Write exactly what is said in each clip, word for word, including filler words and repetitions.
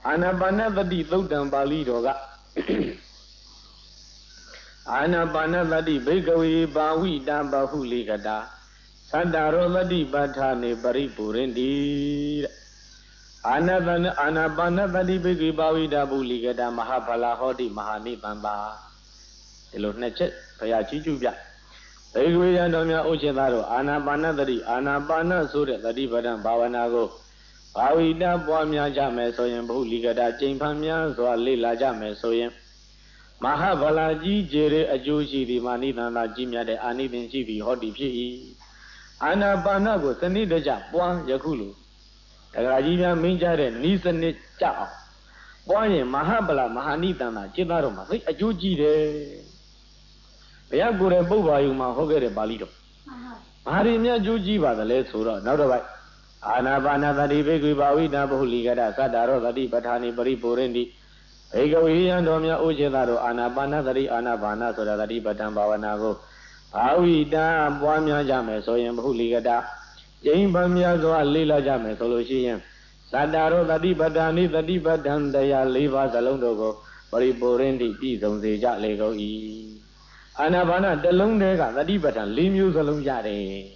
Anapana tadi thuddam Bali doga Anapana tadi bhikkhave bhavita bahuligata Saddaro tadi patthane paripurindi Anapana Anapana tadi bhikkhave bhavita bahuligata Mahabhala hoti mahanipamba Ilo necet Baya jijubya Bhikkhave yandomya uchetaro Anapana tadi Anapana sura tadi padam bhavanago Bhavita Bwamya Jame Soyen Bhuligada Jimpamya Zwa Lila Jame Soyen Mahabhala Ji Jere Ajushi Di Manitana Jimya De Anidin Jivi Hoti Pi Anapana Go Sanidaja Bwan Yakulu Tagajimya Minjare Nisanit Chao Bwanye Mahabhala Mahanitana Jitaroma Ajuji De Bayagure Bubayuma Hogere Balido Maharimya Juji Badale Sura Naudabai Anapana tadi bhikkhave bhavita bahuligata saddaro tadi patthane paripurindi Bhikkhave yandomya uchetaro Anapana tadi Anapana sura tadi pattham bhavanago bhavita bwamya jame soyen bahuligata jimpamya zwa lila jame so lo shi yin saddaro tadi patthane tadi pattham dayaလေးပါးစလုံးတို့ကိုparipurindi ပြည့်စုံစေကြလေကုန်၏Anapana တစ်လုံးတည်းကတတိပဋ္ဌာန်၄မျိုးစလုံးရတယ်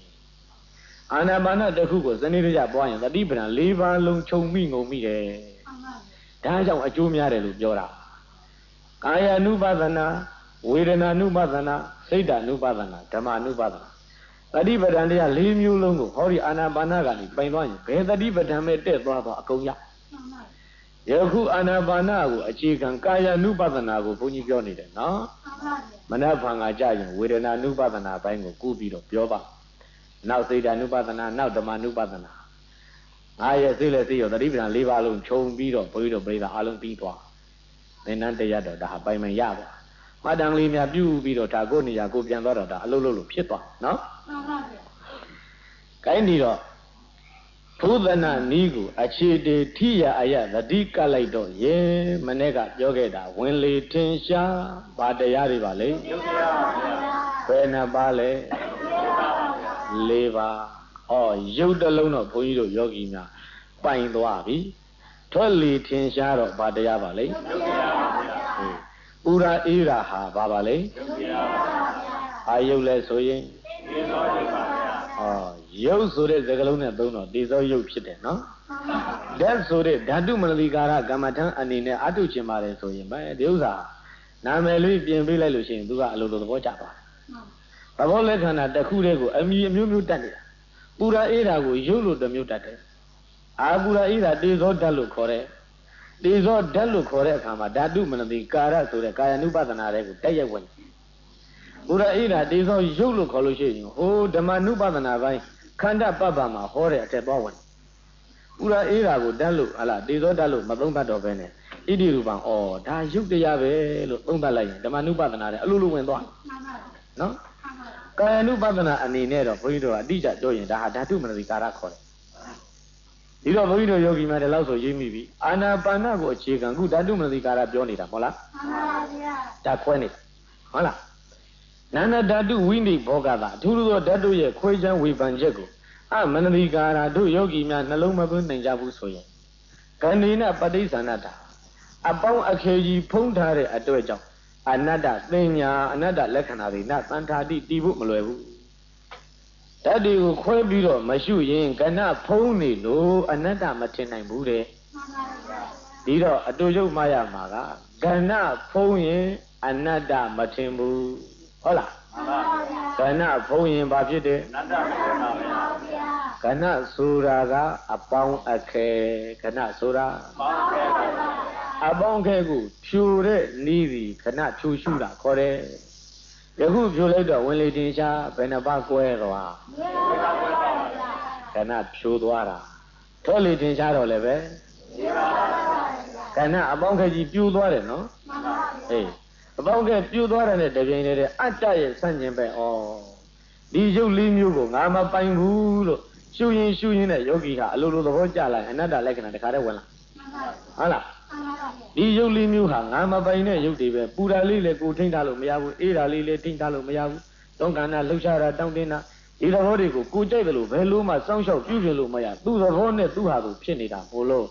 Anapana takhu ko saniraja bwa yin tati padhan၄ပါးလုံးခြုံမိငုံမိတယ်ဒါကြောင့်အကျိုးများတယ်လို့ပြောတာကာယ ानु ပသနာဝေဒနာ ानु ပသနာစိတ်တ ानु ပသနာဓမ္မ ानु ပသနာတတိပဋ္ဌာန်တရား၄မျိုးလုံးကိုဟောဒီအာနာပါနကနေပိုင်သွားရင်ဘယ်တတိပဋ္ဌာန်ပဲတက်သွားတော့အကုန်ရယခုအာနာပါနကိုအခြေခံကာယ ानु ပသနာကိုဘုန်းကြီးပြောနေတယ်နော်မနက်ဖြန်ကကြာရင်ဝေဒနာ ानु ပသနာဘိုင်းကိုကူးပြီးတော့ပြောပါနောက်စိတ် ानु ပသနာနောက်ဓမ္မ ानु ပသနာငါရဲ့စိတ်လက်စိတ်ရောတတိပဋ္ဌာန်၄ပါးလုံးခြုံပြီးတော့ဘုန်းကြီးတို့ပြိဿအားလုံးပြီးသွားသင်္นานတရားတော့ဒါဟာပိုင်ပိုင်ရပါမှတ်တမ်းလေးများပြုပြီးတော့ဒါကိုနေရာကိုပြန်သွားတော့ဒါအလုံးလုံးလို့ဖြစ်သွားနော်မှန်ပါဗျာကိုင်းဒီတော့ဘုဒ္ဓနာနီးကိုအခြေတေထိရအယသတိကလိုက်တော့ရေမနေ့ကပြောခဲ့တာဝင်လေထင်ရှားဘာတရားတွေပါလဲယုတ်တရားပါဗျာဘယ်နှပါလဲလေးပါဩရုပ်တလုံးတော့ဘုန်းကြီးတို့ယောဂီများပိုင်သွားပြီထွက်လေထင်ရှားတော့ဘာတရားပါလဲရုပ်တရားပါဗျာပူရာအေးရာဟာဘာပါလဲရုပ်တရားပါဗျာအာယုတ်လဲဆိုရင်သေသောရုပ်ပါဗျာဩရုပ်ဆိုတဲ့စကားလုံးနဲ့သုံးတော့သေသောရုပ်ဖြစ်တယ်နော်ဓာတ်ဆိုတဲ့ဓာတုမနတိကာရကမ္မထံအနေနဲ့အတုချင်ပါတယ်ဆိုရင်ပဲဒီဥစ္စာနာမည်လေးပြင်ပေးလိုက်လို့ရှိရင်သူကအလိုလိုသဘောကျပါတယ်သဘောလက္ခဏာတစ်ခုတည်းကိုအမီအမျိုးမျိုးတတ်နေတာပူရာအေးတာကိုရုပ်လို့တစ်မျိုးတတ်တယ်အာပူရာအေးတာတေဇောဓာတ်လို့ခေါ်တယ်တေဇောဓာတ်လို့ခေါ်တဲ့အခါမှာဓာတုမနတိကာရဆိုတဲ့ကာယ ानु ပသနာတွေကိုတက်ရက်ဝင်ပူရာအေးတာတေဇောရုပ်လို့ခေါ်လို့ရှိရင်ဟိုဓမ္မ ानु ပသနာပိုင်းခန္ဓာပပ္ပမှာဟောတဲ့အထက်သွားဝင်ပူရာအေးတာကိုဓာတ်လို့ဟာလားတေဇောဓာတ်လို့မသုံးတတ်တော့ဘဲနဲ့ဣတိရူပံဩဒါရုပ်တရားပဲလို့သုံးတတ်လိုက်ရင်ဓမ္မ ानु ပသနာတဲ့အလိုလိုဝင်သွားနော်ကာယ ानु ပသနာအနေနဲ့တော့ဘုန်းကြီးတို့ကအတိအကျပြောရင်ဒါဟာဓာတုမနတိကာရခေါ်တယ်ဒီတော့ဘုန်းကြီးတို့ယောဂီများတည်းလောက်ဆိုရေးမိပြီအာနာပါနကိုအခြေခံခုဓာတုမနတိကာရပြောနေတာမဟုတ်လားမှန်ပါဗျာဒါခွဲနေတာဟုတ်လားနာနာဓာတုဝိနိဘောဂတာအထူးသောဓာတုရဲ့ခွဲခြမ်းဝေဖန်ချက်ကိုအမနတိကာရတို့ယောဂီများနှလုံးမသွင်းနိုင်ကြဘူးဆိုရင်ကန္ဒီနပဋိသန္ဓတာအပေါင်းအခေကြီးဖုံးထားတဲ့အတွက်ကြောင့်အနတ္တသင်ညာအနတ္တလက္ခဏာတွေနသန္တာတိတည်ဖို့မလွယ်ဘူးဓာတ်တွေကိုခွဲပြီးတော့မရှုရင်ကဏဖုံးနေလို့အနတ္တမထင်နိုင်ဘူးတဲ့ဒီတော့အတူရုပ်မှရမှာကကဏဖုံးရင်အနတ္တမထင်ဘူးဟုတ်လားမှန်ပါဗျာကဏဖုံးရင်ဘာဖြစ်တယ်အနတ္တမထင်ပါဗျာကဏဆိုတာကအပေါင်းအခဲကဏဆိုတာအပေါင်းအခဲအပေါင်းခဲကိုဖြူတဲ့နီးပြီးခဏဖြူရှုတာခေါ်တယ်ယခုဖြူလိုက်တော့ဝင်လေတင်ရှားဘယ်နှပါကွဲသွားခဏဖြူသွားတာထွက်လေတင်ရှားတော့လည်းပဲခဏအပေါင်းခဲကြီးပြူသွားတယ်နော်အေးအပေါင်းခဲပြူသွားတယ်နဲ့တပြိုင်တည်းအတ္တရဲ့ဆန့်ကျင်ဘက်ဩဒီရုပ်လေးမျိုးကိုငါမပိုင်ဘူးလို့ရှုရင်ရှုရင်နဲ့ယောဂီဟာအလိုလိုသဘောကျလာရင်အနတ္တလက္ခဏာတခါတည်းဝင်လာဟုတ်လားဒီရုပ်လေးမျိုးဟာငါမပိုင်တဲ့ရုပ်တွေပဲပူတာလေးလည်းကိုထိမ့်ထားလို့မရဘူးအေးတာလေးလည်းထိမ့်ထားလို့မရဘူးသုံးခန္ဓာလှုပ်ရှားတာတောင်းတင်းတာဒီသဘောတွေကိုကိုကြိုက်တယ်လို့ဘယ်လိုမှစောင့်ရှောက်ပြုပြင်လို့မရသူ့သဘောနဲ့သူ့ဟာသူဖြစ်နေတာဘို့လို့ဘ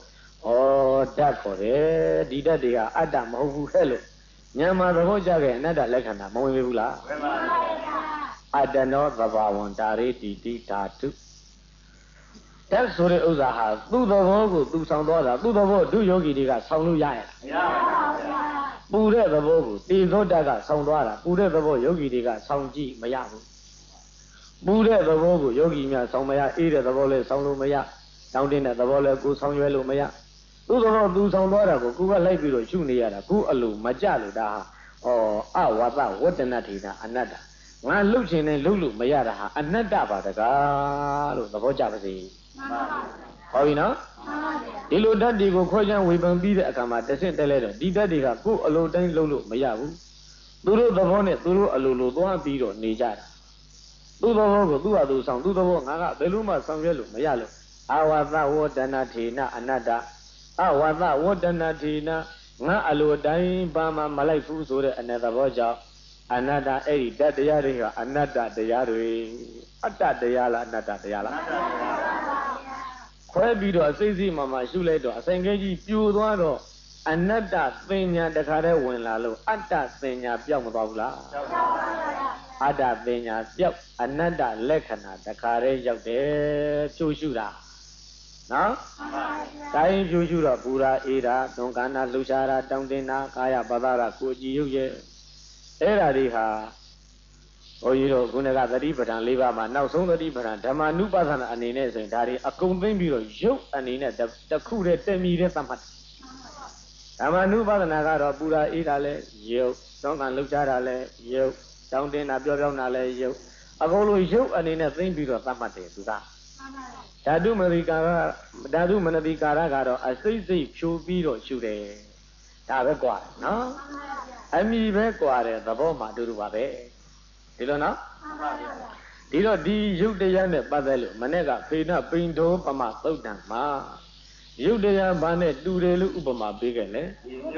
ဩဓာတ်ခေါ်တယ်ဒီဓာတ်တွေကအတ္တမဟုတ်ဘူးခဲ့လို့ဉာဏ်မှာသဘောကျခဲ့အနတ္တလက္ခဏာမဝင်ဘူးလားဝင်ပါပါအတ္တနောသဘာဝံဓာရေတိတိဓာတုဓာတ်ဆိုတဲ့ဥစ္စာဟာသူ့သဘောကိုသူဆောင်သွားတာသူ့သဘောဒုယောဂီတွေကဆောင်လို့ရရလားမရပါဘူးပူတဲ့သဘောကိုတေဇောဓာတ်ကဆောင်သွားတာပူတဲ့သဘောယောဂီတွေကဆောင်ကြည့်မရဘူးပူတဲ့သဘောကိုယောဂီများဆောင်မရအေးတဲ့သဘောလဲဆောင်လို့မရတောင်းတင်းတဲ့သဘောလဲကိုဆောင်ရွယ်လို့မရသူ့သဘောသူဆောင်သွားတာကိုကိုကလိုက်ပြီးတော့ရှုနေရတာကိုအလိုမကြလို့ဒါဟာဩအဝါဒဝတ္တနထေနာအနတ္တငါလှုပ်ခြင်းနဲ့လှုပ်လို့မရတာဟာအနတ္တပါတကားလို့သဘောကျပါစေမှန်ပါပါဟောပြီနော်ဒီလိုဓာတ်တွေကိုခွဲခြားဝေဖန်ပြီးတဲ့အခါမှာတစ်ဆင့်တက်လဲတော့ဒီဓာတ်တွေကကိုယ်အလိုတိုင်းလှုပ်လို့မရဘူးသူတို့သဘောနဲ့သူတို့အလိုလိုသွားပြီးတော့နေကြတာသူ့သဘောကိုသူ့ဟာသူဆောင်သူ့သဘောငါကဘယ်လိုမှဆောင်ရွက်လို့မရလို့အာဝါသဝတ္တနထေနအနတ္တအဝါသဝတ္တနထေနငါအလိုတိုင်းဘာမှမလိုက်ဘူးဆိုတဲ့အနတ္တဘောကြောင့်အနတ္တအဲ့ဒီဓာတ်တရားတွေကအနတ္တတရားတွေအတ္တတရားလားအနတ္တတရားလားခွဲပြီးတော့စိတ်စိမှမှရှုလိုက်တော့အဆိုင်ခဲကြီးပြိုသွားတော့အနတ္တသင်ညာတခါတည်းဝင်လာလို့အတ္တသင်ညာပြောက်မသွားဘူးလားပြောက်ပါပါအတ္တသင်ညာပြောက်အနတ္တလက္ခဏာတခါတည်းရောက်တယ်ဖြိုးရှုတာနော်တိုင်းဖြိုးရှုတော့ပူရာအေးတာသွန်ကနာလှူရှားတာတောင်းတင်တာကာယပဒရာကိုကြည်ရုပ်ရဲ့အဲ့ဓာတွေဟာဘုန်းကြီးတို့ခုနကသတိပဋ္ဌာန်၄ပါးမှာနောက်ဆုံးသတိပဋ္ဌာန်ဓမ္မနုပသနာအနေနဲ့ဆိုရင်ဒါတွေအကုန်သိမ့်ပြီးတော့ရုပ်အနေနဲ့တစ်ခုတည်းတည်မြဲတဲ့သတ်မှတ်ဓမ္မနုပသနာကတော့ပူရာအေးတာလဲရုပ်သွန်ကလှူရှားတာလဲရုပ်တောင်းတင်တာပြောပြောတာလဲရုပ်အကုန်လုံးရုပ်အနေနဲ့သိမ့်ပြီးတော့သတ်မှတ်တယ်သူကဓာတုမနတိကာရဓာတုမနတိကာရကတော့အစိတ်စိတ်ဖြိုးပြီးတော့ရှုတယ်ဒါပဲกว่าနော်အမိပဲกว่าတယ်သဘောမှအတူတူပါပဲဒီလိုနော်ဒီတော့ဒီရုပ်တရားနဲ့ပတ်သက်လို့မနေ့ကဖေနပိန်တော်ပမသုတ်တံမှာရုပ်တရားဘာနဲ့တူတယ်လို့ဥပမာပေးခဲ့လဲ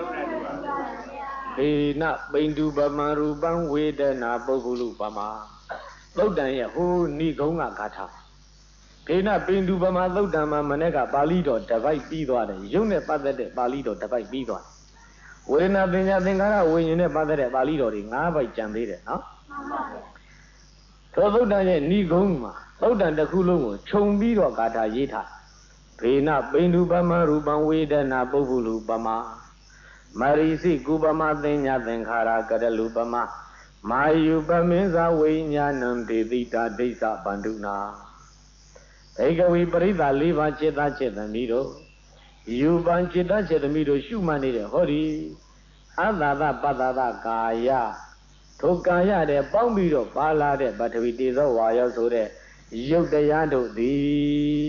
ဖေနပိန်တူပမရူပံဝေဒနာပုဂ္ဂလုပမသုတ်တံရဲ့ဟိုဏိဂုံးကဂါထာဖေနပိန်တူပမသုတ်တံမှာမနေ့ကပါဠိတော်တစ်ပိုက်ပြီးသွားတယ်ရုပ်နဲ့ပတ်သက်တဲ့ပါဠိတော်တစ်ပိုက်ပြီးသွားဝေဒနာပညာသင်္ခါရဝိညာဉ်နဲ့ပတ်သက်တဲ့ပါဠိတော်တွေ၅ပိုက်ကျန်သေးတယ်နော်သောသုတ်တံရဲ့ဏိဂုံးမှာသုတ်တံတစ်ခုလုံးကိုခြုံပြီးတော့ဂါထာရေးထားဖေနပိန်တူပမရူပံဝေဒနာပုဂ္ဂလုပမမရိစိကုပမသင်ညာသင်္ခါရကရလူပမမာယုပမင်းဇဝိညာဏံဒေတိတာဒိဋ္ဌဗန္ဓုနာဘေကဝီပရိသ၄ပါးจิตသားจิตသမီးတို့ယူပံจิตသားจิตသမီးတို့ရှုမှတ်နေတဲ့ဟောဒီအတ္တသပတ္တသကာယထိုကာယတဲ့ပေါင်းပြီးတော့ပါလာတဲ့ပထဝီတေဇောဝါယောဆိုတဲ့ရုပ်တရားတို့သည်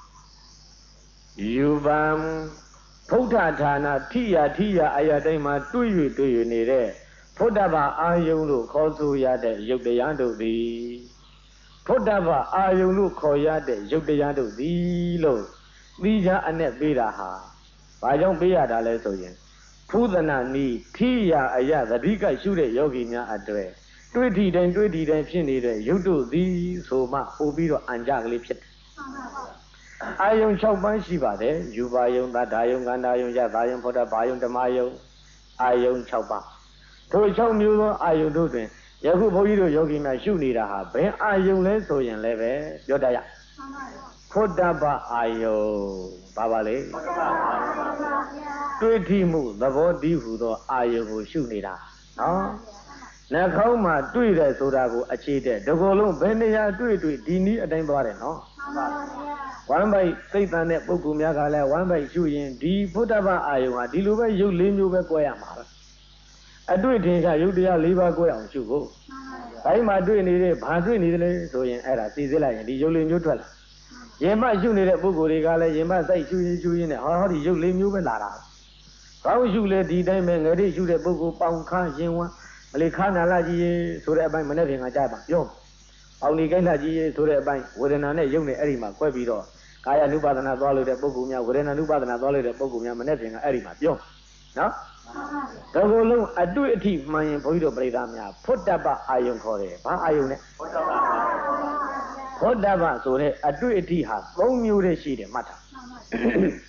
ယူပံဖုဋ္ဌဌာနထိယထိယအရာတိုင်းမှာတွေ့၍တွေ့၍နေတဲ့ဖုဋ္ဌဘာအာယုံလို့ခေါ်ဆိုရတဲ့ရုပ်တရားတို့သည်ဖုဋ္ဌဘာအာယုံလို့ခေါ်ရတဲ့ရုပ်တရားတို့သည်လို့သိချာအနဲ့ပေးတာဟာဘာကြောင့်ပေးရတာလဲဆိုရင်ဖုဒနာနီထိယအရာသတိကရှုတဲ့ယောဂီများအတွေ့တွေ့ထီတိုင်းတွေ့ထီတိုင်းဖြစ်နေတဲ့ရုပ်တို့သည်ဆိုမှပို့ပြီးတော့အံကြကလေးဖြစ်တယ်အာယုံ၆ပါးရှိပါတယ်ယူပါယုံသတ္တယုံကန္တာယုံယသာယုံဖုဒ္ဓဘာယုံဓမ္မယုံအာယုံ၆ပါးထို၆မျိုးသောအာယုံတို့တွင်ယခုဘုန်းကြီးတို့ယောဂီများရှုနေတာဟာဘယ်အာယုံလဲဆိုရင်လည်းပဲပြောတတ်ရဖုဒ္ဓဘာအာယုံဘာပါလဲတွေ့ထိမှုသဘောတည်းဟူသောအာယုံကိုရှုနေတာနော်နှာခေါင်းမှာတွေ့တယ်ဆိုတာကိုအခြေတဲ့ဒီကုလုံးဘယ်နေရာတွေ့တွေ့ဒီနည်းအတိုင်းသွားတယ်နော်ဝမ်းပိုက်စိတ်တန်တဲ့ပုဂ္ဂိုလ်များကလည်းဝမ်းပိုက်ရှုရင်ဒီဖုဒ္ဓဘာအာယုံဟာဒီလိုပဲရုပ်လေးမျိုးပဲ꿰ရမှာပဲအတွေ့ထင်ရှားရုပ်တရား၄ပါး꿰အောင်ရှုဖို့ဘိုင်းမှာတွေ့နေတဲ့ဘာတွေ့နေတယ်လဲဆိုရင်အဲ့ဒါသိစစ်လိုက်ရင်ဒီရုပ်လေးမျိုးထွက်လာရင်မရှုနေတဲ့ပုဂ္ဂိုလ်တွေကလည်းရင်မစိုက်ရှုရင်ရှုရင်နဲ့ဟောဟောဒီရုပ်လေးမျိုးပဲလာတာဘာလို့ရှုလဲဒီတိုင်းပဲငရိရှုတဲ့ပုဂ္ဂိုလ်ပေါင်ခါရင်ဝမ်းမလေးခါနာလာကြီးဆိုတဲ့အပိုင်းမနေ့ပြင်ကကြားပါပြောပေါင်ဒီကိန်းလာကြီးဆိုတဲ့အပိုင်းဝေဒနာနဲ့ရုပ်နဲ့အဲ့ဒီမှာ꿰ပြီးတော့ကာယ ानु ပါဒနာသွားလို့တဲ့ပုဂ္ဂိုလ်များဝေဒနာ ानु ပါဒနာသွားလို့တဲ့ပုဂ္ဂိုလ်များမနေ့ပြင်ကအဲ့ဒီမှာပြောနော်တကူလုံးအတွေ့အထိမှန်ရင်ဘုန်းကြီးတို့ပြိဿများဖုဒ္ဓဘအာယုံခေါ်တယ်ဘာအာယုံလဲဖုဒ္ဓဘဖုဒ္ဓဘဆိုတဲ့အတွေ့အထိဟာသုံးမျိုးတည်းရှိတယ်မှတ်ထား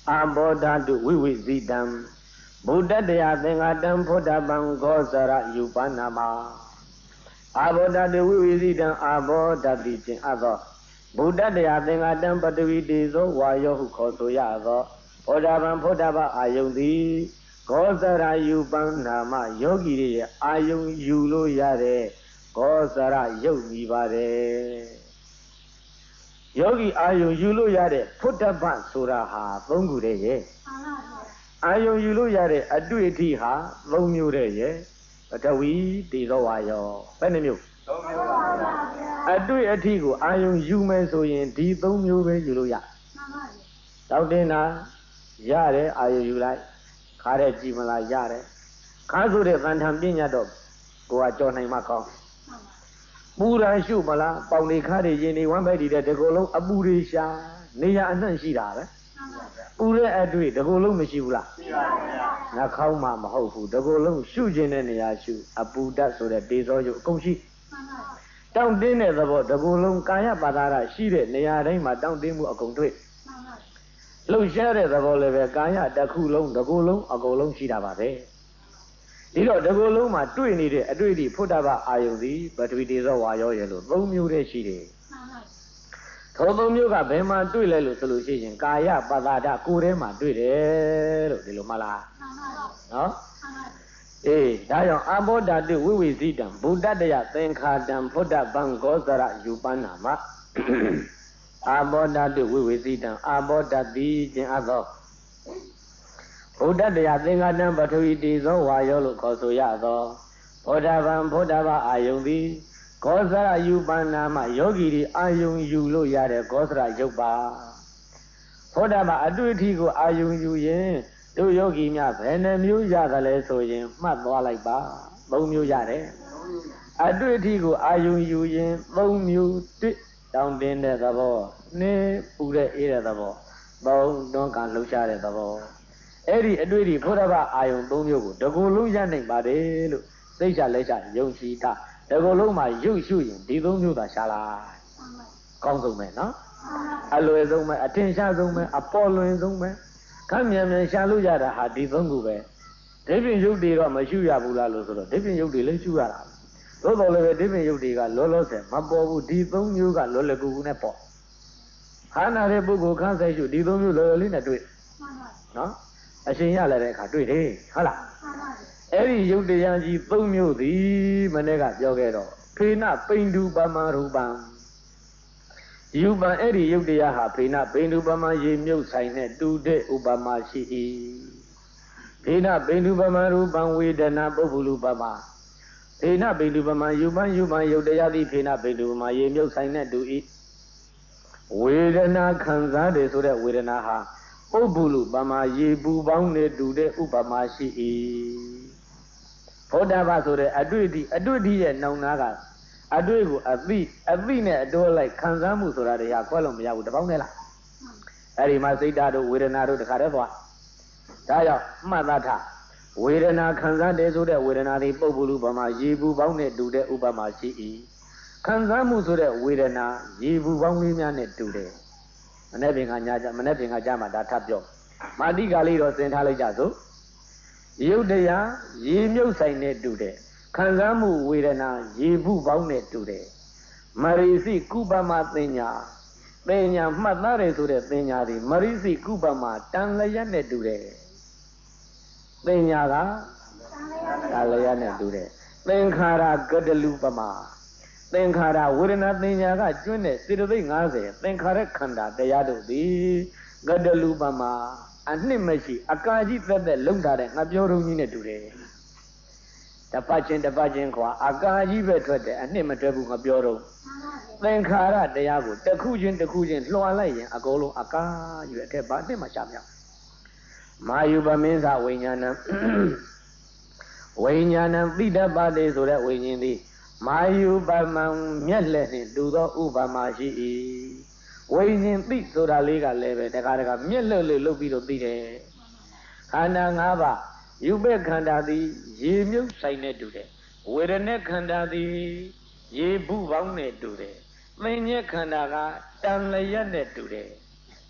အာဘောဓတုဝိဝိဇိတံဗုဒ္ဓတရားသင်္ဃတံဖုဒ္ဓပံဂောဇရယူပနာမအာဘောဓတုဝိဝိဇိတံအာဘောဓတိကျင်အပ်သောဗုဒ္ဓတရားသင်္ဃတံပတဝီတေဇောဝါယောဟုခေါ်ဆိုရသောဖုဒ္ဓပံဖုဒ္ဓပအာယုန်သည်ဂောဇရယူပနာမယောဂီတွေရဲ့အာယုန်ယူလို့ရတဲ့ဂောဇရယုတ်မိပါတယ်ယောဂီအာယုံယူလို့ရတဲ့ဖုဒ္ဓပဆိုတာဟာသုံးခုတည်းရဲ့အာယုံယူလို့ရတဲ့အတွေ့အထိဟာသုံးမျိုးတည်းရဲ့ပထဝီတေဇောဝါယောဘယ်နှမျိုးသုံးမျိုးပါဗျာအတွေ့အထိကိုအာယုံယူမယ်ဆိုရင်ဒီသုံးမျိုးပဲယူလို့ရမှန်ပါဗျာတောက်တင်တာရတယ်အာယုံယူလိုက်ခါတဲ့ကြည်မလားရတယ်ခါဆိုတဲ့သံထံပညာတော့ကိုကကြော်နိုင်မှကောင်းပူရာရှုမလားပေါင်နေခါတွေရင်နေဝမ်းပိုက်တွေတဲ့ကိုယ်လုံးအပူတွေရှာနေရအနှံ့ရှိတာပဲပူတဲ့အတွေ့တကိုယ်လုံးမရှိဘူးလားရှိပါဗျာနှာခေါင်းမှမဟုတ်ဘူးတကိုယ်လုံးရှုခြင်းတဲ့နေရာရှုအပူဓာတ်ဆိုတဲ့တေဇောယုတ်အကုန်ရှိတောင့်တင်းတဲ့သဘောတကိုယ်လုံးကာယပါဒရာရှိတဲ့နေရာတိုင်းမှာတောင့်တင်းမှုအကုန်တွေ့လှုပ်ရှားတဲ့သဘောလည်းပဲကာယတစ်ခုလုံးတကိုယ်လုံးအကုန်လုံးရှိတာပါပဲဒီတော့တကူလုံးမှာတွေ့နေတဲ့အတွေ့အထိဖုဒ္ဓဘာအာယုန်သည်ပထဝီတေဇောဝါယောရဲ့လို့သုံးမျိုးတည်းရှိတယ်။ထိုသုံးမျိုးကဘယ်မှာတွေ့လဲလို့ဆိုလို့ရှိရင်ကာယပသဒကိုယ်ထဲမှာတွေ့တယ်လို့ဒီလိုမှလား။နော်။အေးဒါကြောင့်အာဘောဓတုဝိဝိဇိတံဗုဒ္ဓတယသင်္ခါတံဖုဒ္ဓပံဂောဇရယူပနာမအာဘောဓတုဝိဝိဇိတံအာဘောဓတိကျင်အပ်သောဗုဒ္ဓတရားသင်္ဃတံပထဝီတေဇောဝါယောလို့ခေါ်ဆိုရသောဗုဒ္ဓဗံဗုဒ္ဓဘာအာယုန်သည်ဂောဇရယူပနာမယောဂီတွေအာယုန်ယူလို့ရတဲ့ဂောဇရယုတ်ပါဗုဒ္ဓဘာအတွေ့အထိကိုအာယုန်ယူရင်တို့ယောဂီများဘယ်နှမျိုးရတယ်လဲဆိုရင်မှတ်သွားလိုက်ပါသုံးမျိုးရတယ်အတွေ့အထိကိုအာယုန်ယူရင်သုံးမျိုးတစ်တောင်းတင်းတဲ့သဘောနှစ်ပူတဲ့အေးတဲ့သဘောသုံးတွန်းကန်လှုပ်ရှားတဲ့သဘောအဲ့ဒီအတွေ့အထိဘုရားဘာအာယုံသုံးမျိုးကိုတကူလုံးရနိုင်ပါတယ်လို့သိချလက်ချယုံကြည်တာတကူလုံးမှာရုပ်ရှုရင်ဒီသုံးမျိုးသာရှာလိုက်ကောင်းဆုံးပဲနော်အလွယ်ဆုံးပဲအထင်ရှားဆုံးပဲအပေါ်လွင်ဆုံးပဲခမ်းမြန်မြန်ရှာလို့ရတာဟာဒီသုံးခုပဲဒိဗ္ဗင်ယုတ်တွေတော့မရှုရဘူးလားလို့ဆိုတော့ဒိဗ္ဗင်ယုတ်တွေလည်းရှုရတာသို့တော်လည်းပဲဒိဗ္ဗင်ယုတ်တွေကလောလောဆယ်မပေါ်ဘူးဒီသုံးမျိုးကလောလကူကူနဲ့ပေါ့ခန္ဓာတဲ့ပုဂ္ဂိုလ်ခန်းဆိုင်ရှုဒီသုံးမျိုးလောလောလေးနဲ့တွေ့နော်အရှင်ရလာတဲ့အခါတွေ့တယ်ဟုတ်လားအဲ့ဒီယုတ်တရားကြီးသုံးမျိုးသည်မနေ့ကပြောခဲ့တော့ဖေနပိန္ဒုပမရူပံယူပံအဲ့ဒီယုတ်တရားဟာဖေနပိန္ဒုပမရေမြုပ်ဆိုင်နဲ့တူတဲ့ဥပမာရှိ၏ဖေနပိန္ဒုပမရူပံဝေဒနာပုဗ္ဗလူပမဖေနပိန္ဒုပမယူပံယူပံယုတ်တရားသည်ဖေနပိန္ဒုပမရေမြုပ်ဆိုင်နဲ့တူ၏ဝေဒနာခံစားတယ်ဆိုတဲ့ဝေဒနာဟာပုဗ္ဗလူပမာရေပူပေါင်းနဲ့တူတဲ့ဥပမာရှိ၏ဘုဒ္ဓဘာဆိုတဲ့အတွေ့အထိအတွေ့အထိရဲ့နောင်နာကအတွေ့ကိုအသိအသိနဲ့အတိုးလိုက်ခံစားမှုဆိုတာတရားခွဲလို့မရဘူးတပေါင်းနဲ့လားအဲ့ဒီမှာစိတ်ဓာတ်တို့ဝေဒနာတို့တခါတည်းသွားဒါကြောင့်မှတ်သားထားဝေဒနာခံစားတယ်ဆိုတဲ့ဝေဒနာတွေပုဗ္ဗလူပမာရေပူပေါင်းနဲ့တူတဲ့ဥပမာရှိ၏ခံစားမှုဆိုတဲ့ဝေဒနာရေပူပေါင်းလေးများနဲ့တူတယ်မနေ့ပြင်ကညကြမနေ့ပြင်ကကြမှာဒါထပ်ပြောမာတိကာလေးတော့သင်ထားလိုက်ကြစို့ယုတ်တရားရေမြုပ်ဆိုင်နဲ့တူတယ်ခံစားမှုဝေဒနာရေဘူးပေါင်းနဲ့တူတယ်မရိစိကုပမသင်ညာသင်ညာမှတ်သားတယ်ဆိုတဲ့သင်ညာဒီမရိစိကုပမတန်လျက်နဲ့တူတယ်သင်ညာကတန်လျက်နဲ့တူတယ်သင်္ခါရကတလူပမသင်္ခါရဝေဒနာသင်ညာကကျွန်းတဲ့စေတသိက်၅၀သင်္ခါရခန္ဓာတရားတို့သည်ကတလူပမာအနှစ်မရှိအကာကြီးသက်သက်လုံထားတဲ့ငါပြောတော်ကြီးနဲ့တူတယ်တပတ်ချင်းတပတ်ချင်းခွာအကာကြီးပဲထွက်တယ်အနှစ်မထွက်ဘူးငါပြောတော်သင်္ခါရတရားကိုတစ်ခုချင်းတစ်ခုချင်းလွှာလိုက်ရင်အကုန်လုံးအကာကြီးပဲအဲ့ဘာနှစ်မှရှာမြောက်မာယုပမင်းစဝိညာဏံဝိညာဏံပိဋကပါတိဆိုတဲ့ဝိညာဉ်သည်မာယုပမံမျက်လက်နှင့်တူသောဥပမာရှိ၏ဝိညာဉ်သိဆိုတာလေးကလည်းပဲတခါတခါမျက်လက်လေးလုပ်ပြီးတော့သိတယ်ခန္ဓာ၅ပါးယူပခန္ဓာသည်ရေမြုပ်ဆိုင်နဲ့တူတယ်ဝေဒနာခန္ဓာသည်ရေဘူးပေါင်းနဲ့တူတယ်သင်္ညေခန္ဓာကတန်လျက်နဲ့တူတယ်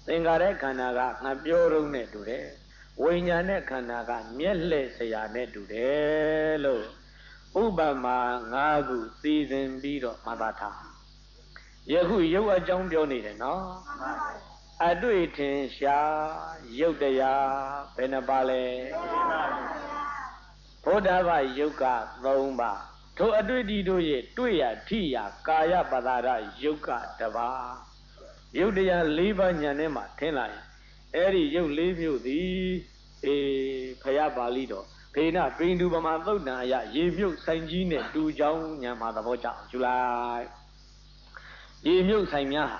သင်္ခါရခန္ဓာကငါပြောရုံနဲ့တူတယ်ဝိညာဉ်နဲ့ခန္ဓာကမျက်လှည့်စရာနဲ့တူတယ်လို့ဥပမာငါးခုစီစဉ်ပြီးတော့မှတ်သားထားယခုရုပ်အကြောင်းပြောနေတယ်နော်အတွေ့ထင်ရှားရုပ်တရားဘယ်နှပါလဲဘုဒ္ဓဘာယုတ်ကသုံးပါထိုအတွေ့အထိတို့ရဲ့တွေ့ရထိရကာယပဒါရယုတ်ကတပါယုတ်တရား၄ပါးဉာဏ်နဲ့မှထင်လာရင်အဲ့ဒီယုတ်၄မျိုးသည်အေးဖယားပါဠိတော်ဖေနပိန္ဒုပမာသုတ်တံအယရေမြုပ်ဆိုင်ကြီးနဲ့တူကြောင်းဉာဏ်မှာသဘောကျအောင်ယူလိုက်ရေမြုပ်ဆိုင်များဟာ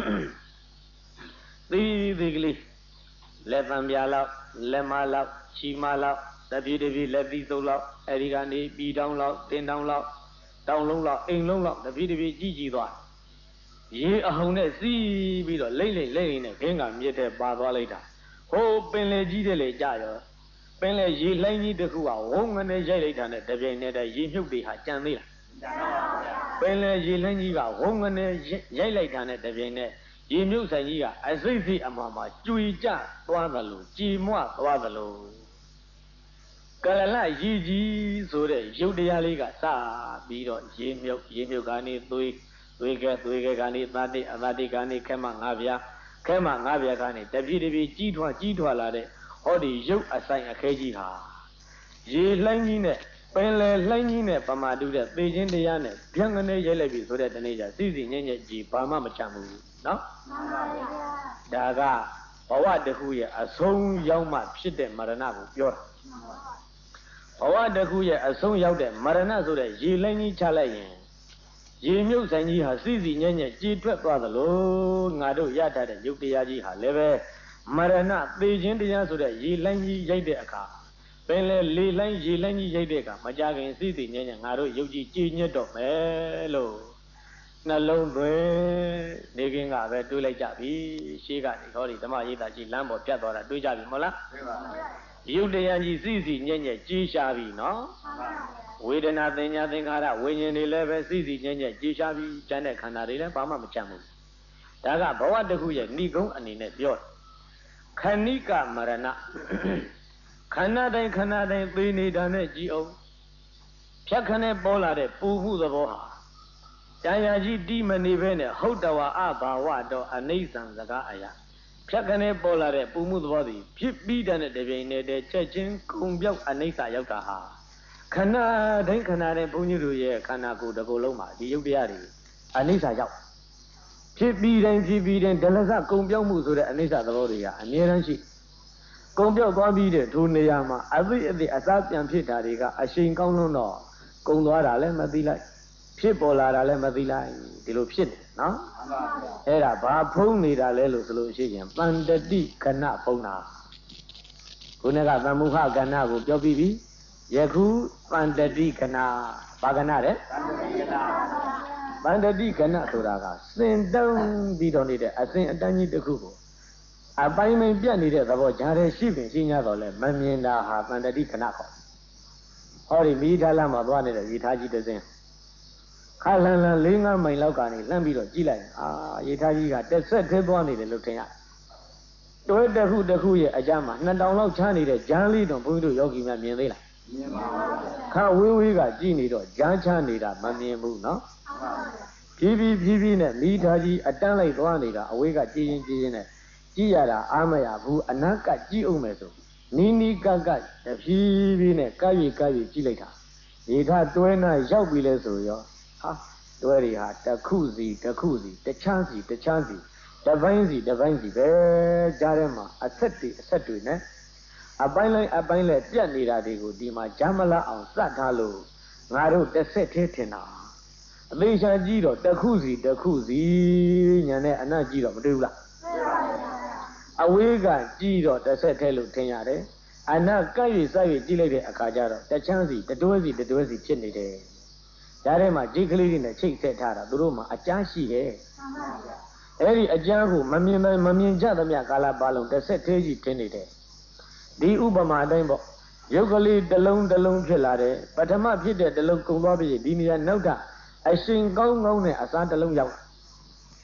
သီးသီးကလေးလက်သံပြာလောက်လက်မလောက်ချီမလောက်တပြေးတပြေးလက်သီးစုပ်လောက်အဲဒီကနေပြည်တောင်းလောက်တင်တောင်းလောက်တောင်းလုံးလောက်အိမ်လုံးလောက်တပြေးတပြေးကြီးကြီးသွားရေအဟုန်နဲ့စီးပြီးတော့လိမ့်လိမ့်လိမ့်နဲ့ခင်းကမြစ်တဲ့ပါသွားလိုက်တာဟိုပင်လေကြီးတဲ့လေကြရောပင်လေရေလှိုင်းကြီးတစ်ခုကဝုန်းကနေရိုက်လိုက်တာနဲ့တပြိုင်နက်တည်းရေမြုပ်တွေဟာကြံသေးလားပင်လေရေလှိုင်းကြီးကဝုန်းကနေရိုက်လိုက်တာနဲ့တပြိုင်နက်ရေမြုပ်ဆိုင်ကြီးကအစိတ်စိတ်အမှမှာကြွေကြသွားသလိုကြည်မွသွားသလိုကလလရေကြီးဆိုတဲ့ရုပ်တရားလေးကစပြီးတော့ရေမြုပ်ရေမြုပ်ကနေသွေးသွေးကဲသွေးကဲကနေသတိအသတိကနေခဲမငါးပြားခဲမငါးပြားကနေတပြေးတပြေးကြီးထွားကြီးထွားလာတဲ့ဟောဒီရုပ်အဆိုင်အခဲကြီးဟာရေလှိုင်းကြီးနဲ့ပင်လေလှိုင်းကြီးနဲ့ပမာတူတဲ့သေခြင်းတရားနဲ့ဗျံကနေရိုက်လိုက်ပြီဆိုတဲ့တနေ့ကျစီစီညံ့ညံ့ကြီးဘာမှမချမ်းဘူးနော်မှန်ပါဗျာဒါကဘဝတစ်ခုရဲ့အဆုံးရောက်မှဖြစ်တဲ့မရဏကိုပြောတာဘဝတစ်ခုရဲ့အဆုံးရောက်တဲ့မရဏဆိုတဲ့ရေလှိုင်းကြီးချလိုက်ရင်ရေမြုပ်ဆိုင်ကြီးဟာစီစီညံ့ညံ့ကြီးထွက်သွားသလိုငါတို့ရတတ်တဲ့ရုပ်တရားကြီးဟာလည်းပဲမရဏသေခြင်းတရားဆိုတဲ့ရေလှိုင်းကြီးရိုက်တဲ့အခါပင်လေလေလှိုင်းရေလှိုင်းကြီးရိုက်တဲ့အခါမကြခင်စီစီညံ့ညံ့ငါတို့ရုပ်ကြီးကြည်ညွတ်တော့မယ်လို့နှလုံးသွင်းနေခင်ကပဲတွေးလိုက်ကြပြီရှေးကနေဟောဒီဓမ္မရိပ်သာကြီးလမ်းပေါ်ပြတ်သွားတာတွေးကြပြီမဟုတ်လားတွေးပါဘူးရုပ်တရားကြီးစီစီညံ့ညံ့ကြီးရှားပြီနော်ဝေဒနာသင်ညာသင်္ခါရဝိညာဉ်တွေလည်းပဲစီစီညံ့ညံ့ကြီးရှားပြီကျန်တဲ့ခန္ဓာတွေလည်းဘာမှမချမ်းဘူးဒါကဘဝတစ်ခုရဲ့ဏိဂုံးအနေနဲ့ပြောခဏိကမရဏခန္ဓာတိုင်းခန္ဓာတိုင်းသိနေတာနဲ့ကြည်အောင်ဖြတ်ခနဲ့ပေါ်လာတဲ့ပူမှုသဘောဟာတရားကြီးတိမနေပဲနဲ့ဟုတ်တော်အဘာဝတော်အနိစ္စံစကားအရာဖြတ်ခနဲ့ပေါ်လာတဲ့ပူမှုသဘောသည်ဖြစ်ပြီးတဲ့တပြိုင်နက်တည်းချက်ချင်းကုံပြောက်အနိစ္စရောက်တာဟာခန္ဓာတိုင်းခန္ဓာတိုင်းဘုန်းကြီးတို့ရဲ့ခန္ဓာကိုယ်တစ်ခုလုံးမှာဒီယုတ်တရားတွေအနိစ္စရောက်ဖြစ်ပြီးတိုင်းဖြစ်ပြီးတိုင်းဒလစကုံပြောက်မှုဆိုတဲ့အနိစ္စသဘောတွေကအမြဲတမ်းရှိကုံပြောက်သွားပြီးတဲ့ထိုနေရာမှာအသိအသိအစားပြန်ဖြစ်တာတွေကအရှိန်ကောင်းလွန်းတော့ကုံသွားတာလည်းမသိလိုက်ဖြစ်ပေါ်လာတာလည်းမသိလိုက်ဒီလိုဖြစ်တယ်နော်အဲ့ဒါဘာဖုံးနေတာလဲလို့ဆိုလို့ရှိရင်ပန္တတိကဏဖုံးတာခုနကသမုခကဏကိုပြောပြီးပြီယခုပန္တတိကဏဘာကဏတဲ့ပန္တတိကဏဆိုတာကစင်တုံးပြီးတော့နေတဲ့အစဉ်အတန်းကြီးတစ်ခုကိုအပိုင်းပိုင်းပြတ်နေတဲ့သဘောကြားတဲ့ရှိပင်ရှိ냐တော့လဲမမြင်တာဟာပန္တတိကဏခေါ်ဟောဒီမိသားလမ်းမှာသွားနေတဲ့ရေထားကြီးတစ်စင်းခါလန်လန်၄၅မိုင်လောက်ကနေလှမ်းပြီးတော့ကြည့်လိုက်အာရေထားကြီးကတက်ဆက်သေးသွားနေတယ်လို့ထင်ရတွဲတစ်ခုတစ်ခုရဲ့အကြမ်းမှာနှစ်တောင်လောက်ချမ်းနေတဲ့ဂျမ်းလေးတော့ဘုန်းကြီးတို့ယောဂီများမြင်သေးလားမြင်ပါဘူးခါဝေးဝေးကကြည့်နေတော့ဂျမ်းချမ်းနေတာမမြင်ဘူးနော်ဖြည်းဖြည်းဖြည်းဖြည်းနဲ့မိသားကြီးအတန်းလိုက်သွားနေတာအဝေးကကြည်ရင်ကြည်ရင်နဲ့ကြည့်ရတာအားမရဘူးအနာကကြည့်အောင်မယ်ဆိုနီးနီးကကတဖြည်းဖြည်းနဲ့ကပ်ရီကပ်ရီကြည့်လိုက်တာရေထားတွဲနာရောက်ပြီလဲဆိုရောဟာတွဲတွေဟာတစ်ခုစီတစ်ခုစီတချမ်းစီတချမ်းစီတပိုင်းစီတပိုင်းစီပဲကြားထဲမှာအဆက်တွေအဆက်တွေနဲ့အပိုင်းလိုက်အပိုင်းလိုက်ပြတ်နေတာတွေကိုဒီမှာဂျမ်းမလားအောင်စတ်ထားလို့ငါတို့တစ်ဆက်သေးထင်တာအသေးချာကြည့်တော့တစ်ခုစီတစ်ခုစီညာနဲ့အနတ်ကြည့်တော့မတွေ့ဘူးလားအဝေးကကြည့်တော့တစ်ဆက်သေးလို့ထင်ရတယ်အနတ်ကပ်ရစိုက်ရကြည့်လိုက်တဲ့အခါကျတော့တချမ်းစီတတွဲစီတတွဲစီဖြစ်နေတယ်ဒါထဲမှာဂျိတ်ကလေးတွေနဲ့ချိတ်ဆက်ထားတာသူတို့မှာအကျန်းရှိတယ်အဲ့ဒီအကျန်းကိုမမြင်မမြင်ကြသမျှကာလပါလုံးတစ်ဆက်သေးကြီးထင်နေတယ်ဒီဥပမာအတိုင်းပေါ့ရုပ်ကလေးတစ်လုံးတစ်လုံးဖြစ်လာတယ်ပထမဖြစ်တဲ့တစ်လုံးကုန်သွားပြီဒီနေရာနောက်တာအရှင်ကောင်းကောင်းနဲ့အစားတစ်လုံးရောက်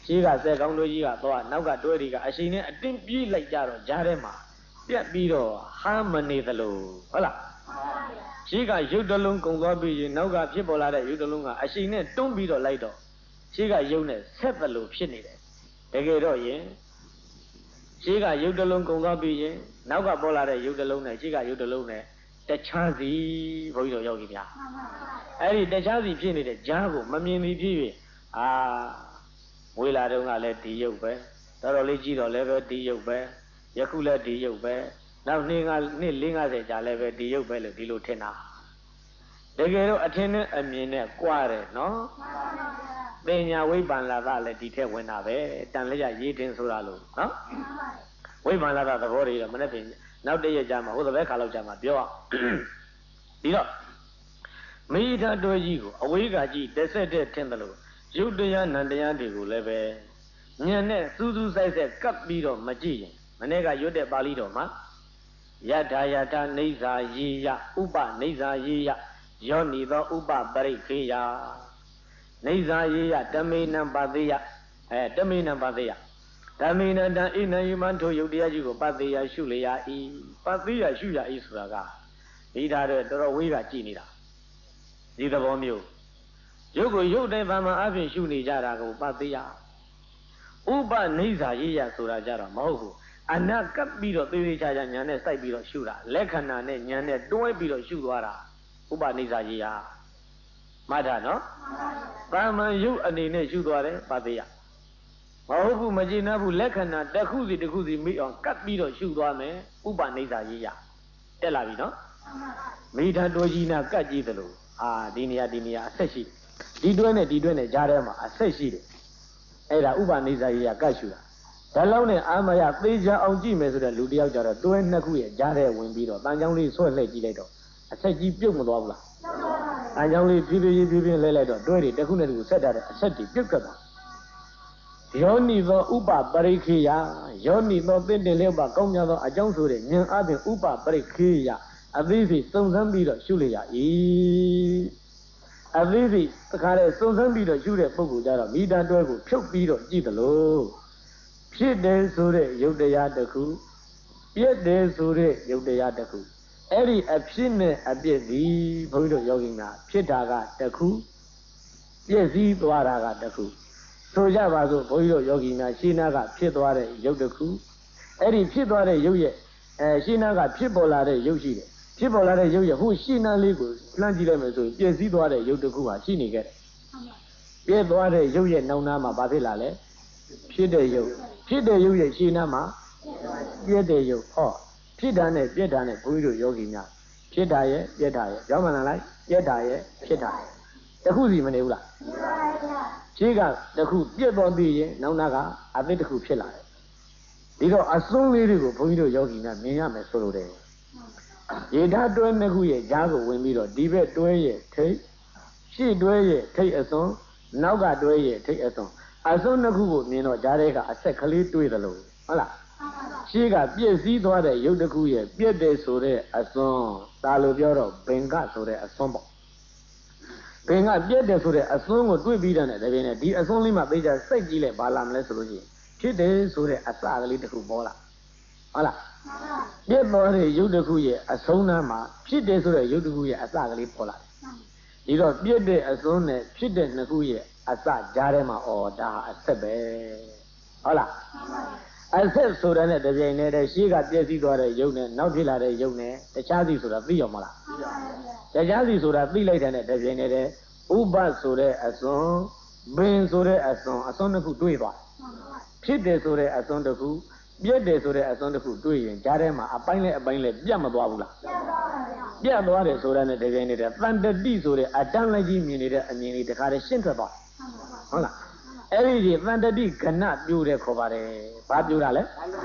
ရှိကစက်ကောင်းတို့ကြီးကတော့နောက်ကတွဲတွေကအချိန်နဲ့အတင်းပြေးလိုက်ကြတော့ကြားထဲမှာပြက်ပြီးတော့ဟာမနေသလိုဟုတ်လားရှိကရုပ်တလုံးကုံသွားပြီးရင်နောက်ကဖြစ်ပေါ်လာတဲ့ရုပ်တလုံးကအချိန်နဲ့တွန်းပြီးတော့လိုက်တော့ရှိကရုပ်နဲ့ဆက်သလိုဖြစ်နေတယ်တကယ်တော့ရင်ရှိကရုပ်တလုံးကုံသွားပြီးရင်နောက်ကပေါ်လာတဲ့ရုပ်တလုံးနဲ့ရှိကရုပ်တလုံးနဲ့တခြားစီဘုန်းကြီးတို့ယောဂီများအဲ့ဒီတခြားစီဖြစ်နေတဲ့ကြားကိုမမြင်သည်ဖြစ်၍အာဝေလာတုန်းကလည်းဒီရုပ်ပဲတော်တော်လေးကြည့်တော့လည်းပဲဒီရုပ်ပဲယခုလည်းဒီရုပ်ပဲနောက်နေ့ကနေ့၄၅၀ကြာလည်းပဲဒီရုပ်ပဲလို့ဒီလိုထင်တာတကယ်တော့အထင်နဲ့အမြင်နဲ့ကြွားတယ်နော်ပညာဝိပ္ပန္နလာလည်းဒီထက်ဝင်တာပဲတန်လျက်ရေးတင်ဆိုတာလို့နော်ဝိပ္ပန္နလာသဘောတွေတော့မနေ့ပြင်နောက်တရက်ကြာမှာဟိုသဘဲခါလောက်ကြာမှာပြောအောင်ဒီတော့မိသားတော်ကြီးကိုအဝေးကကြည့်တက်ဆက်တဲ့ထင်တယ်လို့ရုပ်တရားနံတရားတွေကိုလည်းပဲဉာဏ်နဲ့စူးစူးဆိုင်ဆက်ကပ်ပြီးတော့မကြည့်ရင်မနေ့ကရွတ်တဲ့ပါဠိတော်မှာယထာယထာနေဇာယေယဥပနေဇာယေယယောနိသောဥပပရိခေယနေဇာယေယတမေနံပါသေးယအဲတမေနံပါသေးယဓမ္မေနတံဣနံယမန်ထိုရုပ်တရားကြီးကိုပသေးယရှုလျာဤပသေးယရှုရဤဆိုတာကဒီထားတဲ့တော်တော်ဝေးကကြည်နေတာဒီသဘောမျိုးရုပ်ကိုရုပ်တဲ့ဗမာအပြင်ရှုနေကြတာကိုပသေးယဥပနေဇာရေးရဆိုတာကြတော့မဟုတ်ဘူးအနာကပ်ပြီးတော့သေသေးချာချာညာနဲ့စိုက်ပြီးတော့ရှုတာလက္ခဏာနဲ့ညာနဲ့တွဲပြီးတော့ရှုသွားတာဥပနေဇာရေးရမှတ်တာနော်ဗမာရုပ်အနေနဲ့ရှုသွားတယ်ပသေးယမဟုတ်ဘူးမကျေနပ်ဘူးလက္ခဏာတစ်ခုစီတစ်ခုစီမိအောင်ကပ်ပြီးတော့ရှုသွားမယ်ဥပနိစ္စရေးရတက်လာပြီနော်မိသားတော်ကြီးနာကတ်ကြည့်သလိုအာဒီနေရာဒီနေရာအဆက်ရှိတယ်ဒီတွဲနဲ့ဒီတွဲနဲ့ကြားထဲမှာအဆက်ရှိတယ်အဲ့ဒါဥပနိစ္စရေးရကတ်ရှုတာဒါလုံးနဲ့အာမရသေချာအောင်ကြည့်မယ်ဆိုတဲ့လူတယောက်ကြတော့တွဲနှစ်ခုရဲ့ကြားထဲဝင်ပြီးတော့တန်ချောင်းလေးဆွဲလှည့်ကြည့်လိုက်တော့အဆက်ကြီးပြုတ်မသွားဘူးလားတန်ချောင်းလေးဖြည်းဖြည်းဖြည်းဖြည်းလှည့်လိုက်တော့တွဲတွေတစ်ခုနဲ့တစ်ခုဆက်တာတဲ့အဆက်တွေပြုတ်ကပ်သွားယောနိသောဥပပရိခေယယောနိသောတင့်တယ်လျောက်ပါကောင်းမြတ်သောအကြောင်းဆိုတဲ့ဉာဏ်အပြင်ဥပပရိခေယအသေးစိတ်စုံစမ်းပြီးတော့ရှုလျာ၏အသေးစိတ်တခါလေစုံစမ်းပြီးတော့ရှုတဲ့ပုဂ္ဂိုလ်ကြတော့မိသားတွဲကိုဖြုတ်ပြီးတော့ကြည့်သလိုဖြစ်တယ်ဆိုတဲ့ယုတ်တရားတစ်ခုပြည့်တယ်ဆိုတဲ့ယုတ်တရားတစ်ခုအဲ့ဒီအဖြစ်နဲ့အပြည့်ဒီဘုန်းကြီးတို့ယောဂီများဖြစ်တာကတစ်ခုပြည့်စည်သွားတာကတစ်ခုဆိုကြပါစို့ဘုန်းကြီးတို့ယောဂီများရှင်းနာကဖြစ်သွားတဲ့ရုပ်တစ်ခုအဲ့ဒီဖြစ်သွားတဲ့ရုပ်ရဲ့အဲရှင်းနာကဖြစ်ပေါ်လာတဲ့ရုပ်ရှိတယ်ဖြစ်ပေါ်လာတဲ့ရုပ်ရဲ့ဟိုရှင်းနာလေးကိုလှမ်းကြည့်လိုက်မယ်ဆိုရင်ပြည့်စည်သွားတဲ့ရုပ်တစ်ခုဟာရှိနေခဲ့တယ်ပြည့်သွားတဲ့ရုပ်ရဲ့နောက်နားမှာဘာဖြစ်လာလဲဖြစ်တဲ့ရုပ်ဖြစ်တဲ့ရုပ်ရဲ့ရှင်းနာမှာပြည့်တဲ့ရုပ်ဟောဖြစ်တာနဲ့ပြည့်တာနဲ့ဘုန်းကြီးတို့ယောဂီများဖြစ်တာရဲ့ပြည့်တာရဲ့ကြောင်းမှန်လားပြည့်တာရဲ့ဖြစ်တာရဲ့တခုစီမနေဘူးလားရှင်းကတခုပြည့်သွားပြီးရင်နောက်နာကအသစ်တခုဖြစ်လာတယ်ဒီတော့အစွန်းလေးတွေကိုဘုန်းကြီးတို့ယောဂီများမြင်ရမယ်ဆိုလို့တယ်ရေဓာတ်တွဲနှစ်ခုရဲ့ကြားကိုဝင်ပြီးတော့ဒီဘက်တွဲရဲ့ထိတ်ရှေ့တွဲရဲ့ထိတ်အစွန်းနောက်ကတွဲရဲ့ထိတ်အစွန်းအစွန်းနှစ်ခုကိုမြင်တော့ကြားထဲကအဆက်ကလေးတွေးသလိုဟုတ်လားရှေ့ကပြည့်စည်သွားတဲ့ရုပ်တစ်ခုရဲ့ပြည့်တယ်ဆိုတဲ့အစွန်းဒါလိုပြောတော့ဘင်္ဂဆိုတဲ့အစွန်းပေါ့ဘင်္ဂပြည့်တယ်ဆိုတဲ့အစွန်းကိုတွေးပြီးတဲ့တကယ်နဲ့ဒီအစွန်းလေးမှသိကြစိတ်ကြည့်လိုက်ဘာလာမလဲဆိုလို့ရှိရင်ဖြစ်တယ်ဆိုတဲ့အစကလေးတစ်ခုပေါ်လာဟုတ်လားပြည့်သွားတဲ့ရုပ်တစ်ခုရဲ့အဆုံးနားမှာဖြစ်တယ်ဆိုတဲ့ရုပ်တစ်ခုရဲ့အစကလေးပေါ်လာဒီတော့ပြည့်တဲ့အစွန်းနဲ့ဖြစ်တဲ့နှစ်ခုရဲ့အစကြားထဲမှာအော်ဒါအဆက်ပဲဟုတ်လားအဆက်ဆိုတာနဲ့တပြိုင်တည်းတည်းရှေးကပြည့်စည်သွားတဲ့ရုပ်နဲ့နောက်ဖြစ်လာတဲ့ရုပ်နဲ့တခြားစီဆိုတာသိရောမလားသိပါဘူးတခြားစီဆိုတာသိလိုက်တဲ့နဲ့တပြိုင်တည်းတည်းဥပဆိုတဲ့အစွန်းဘင်ဆိုတဲ့အစွန်းအစွန်းတစ်ခုတွေးသွားဖြစ်တယ်ဆိုတဲ့အစွန်းတစ်ခုပြည့်တယ်ဆိုတဲ့အစွန်းတစ်ခုတွေးရင်ကြားထဲမှာအပိုင်းနဲ့အပိုင်းနဲ့ပြတ်မသွားဘူးလားပြတ်သွားတယ်ဆိုတာနဲ့တပြိုင်တည်းတည်းတန်တတိဆိုတဲ့အတန်းလိုက်ကြီးမြင်နေတဲ့အမြင်လေးတခါတည်းရှင်းထွက်သွားဟုတ်လားအဲ့ဒီကြီးတန်တတိကဏပြိုတယ်ခေါ်ပါတယ်ဘာပြိုတာလဲ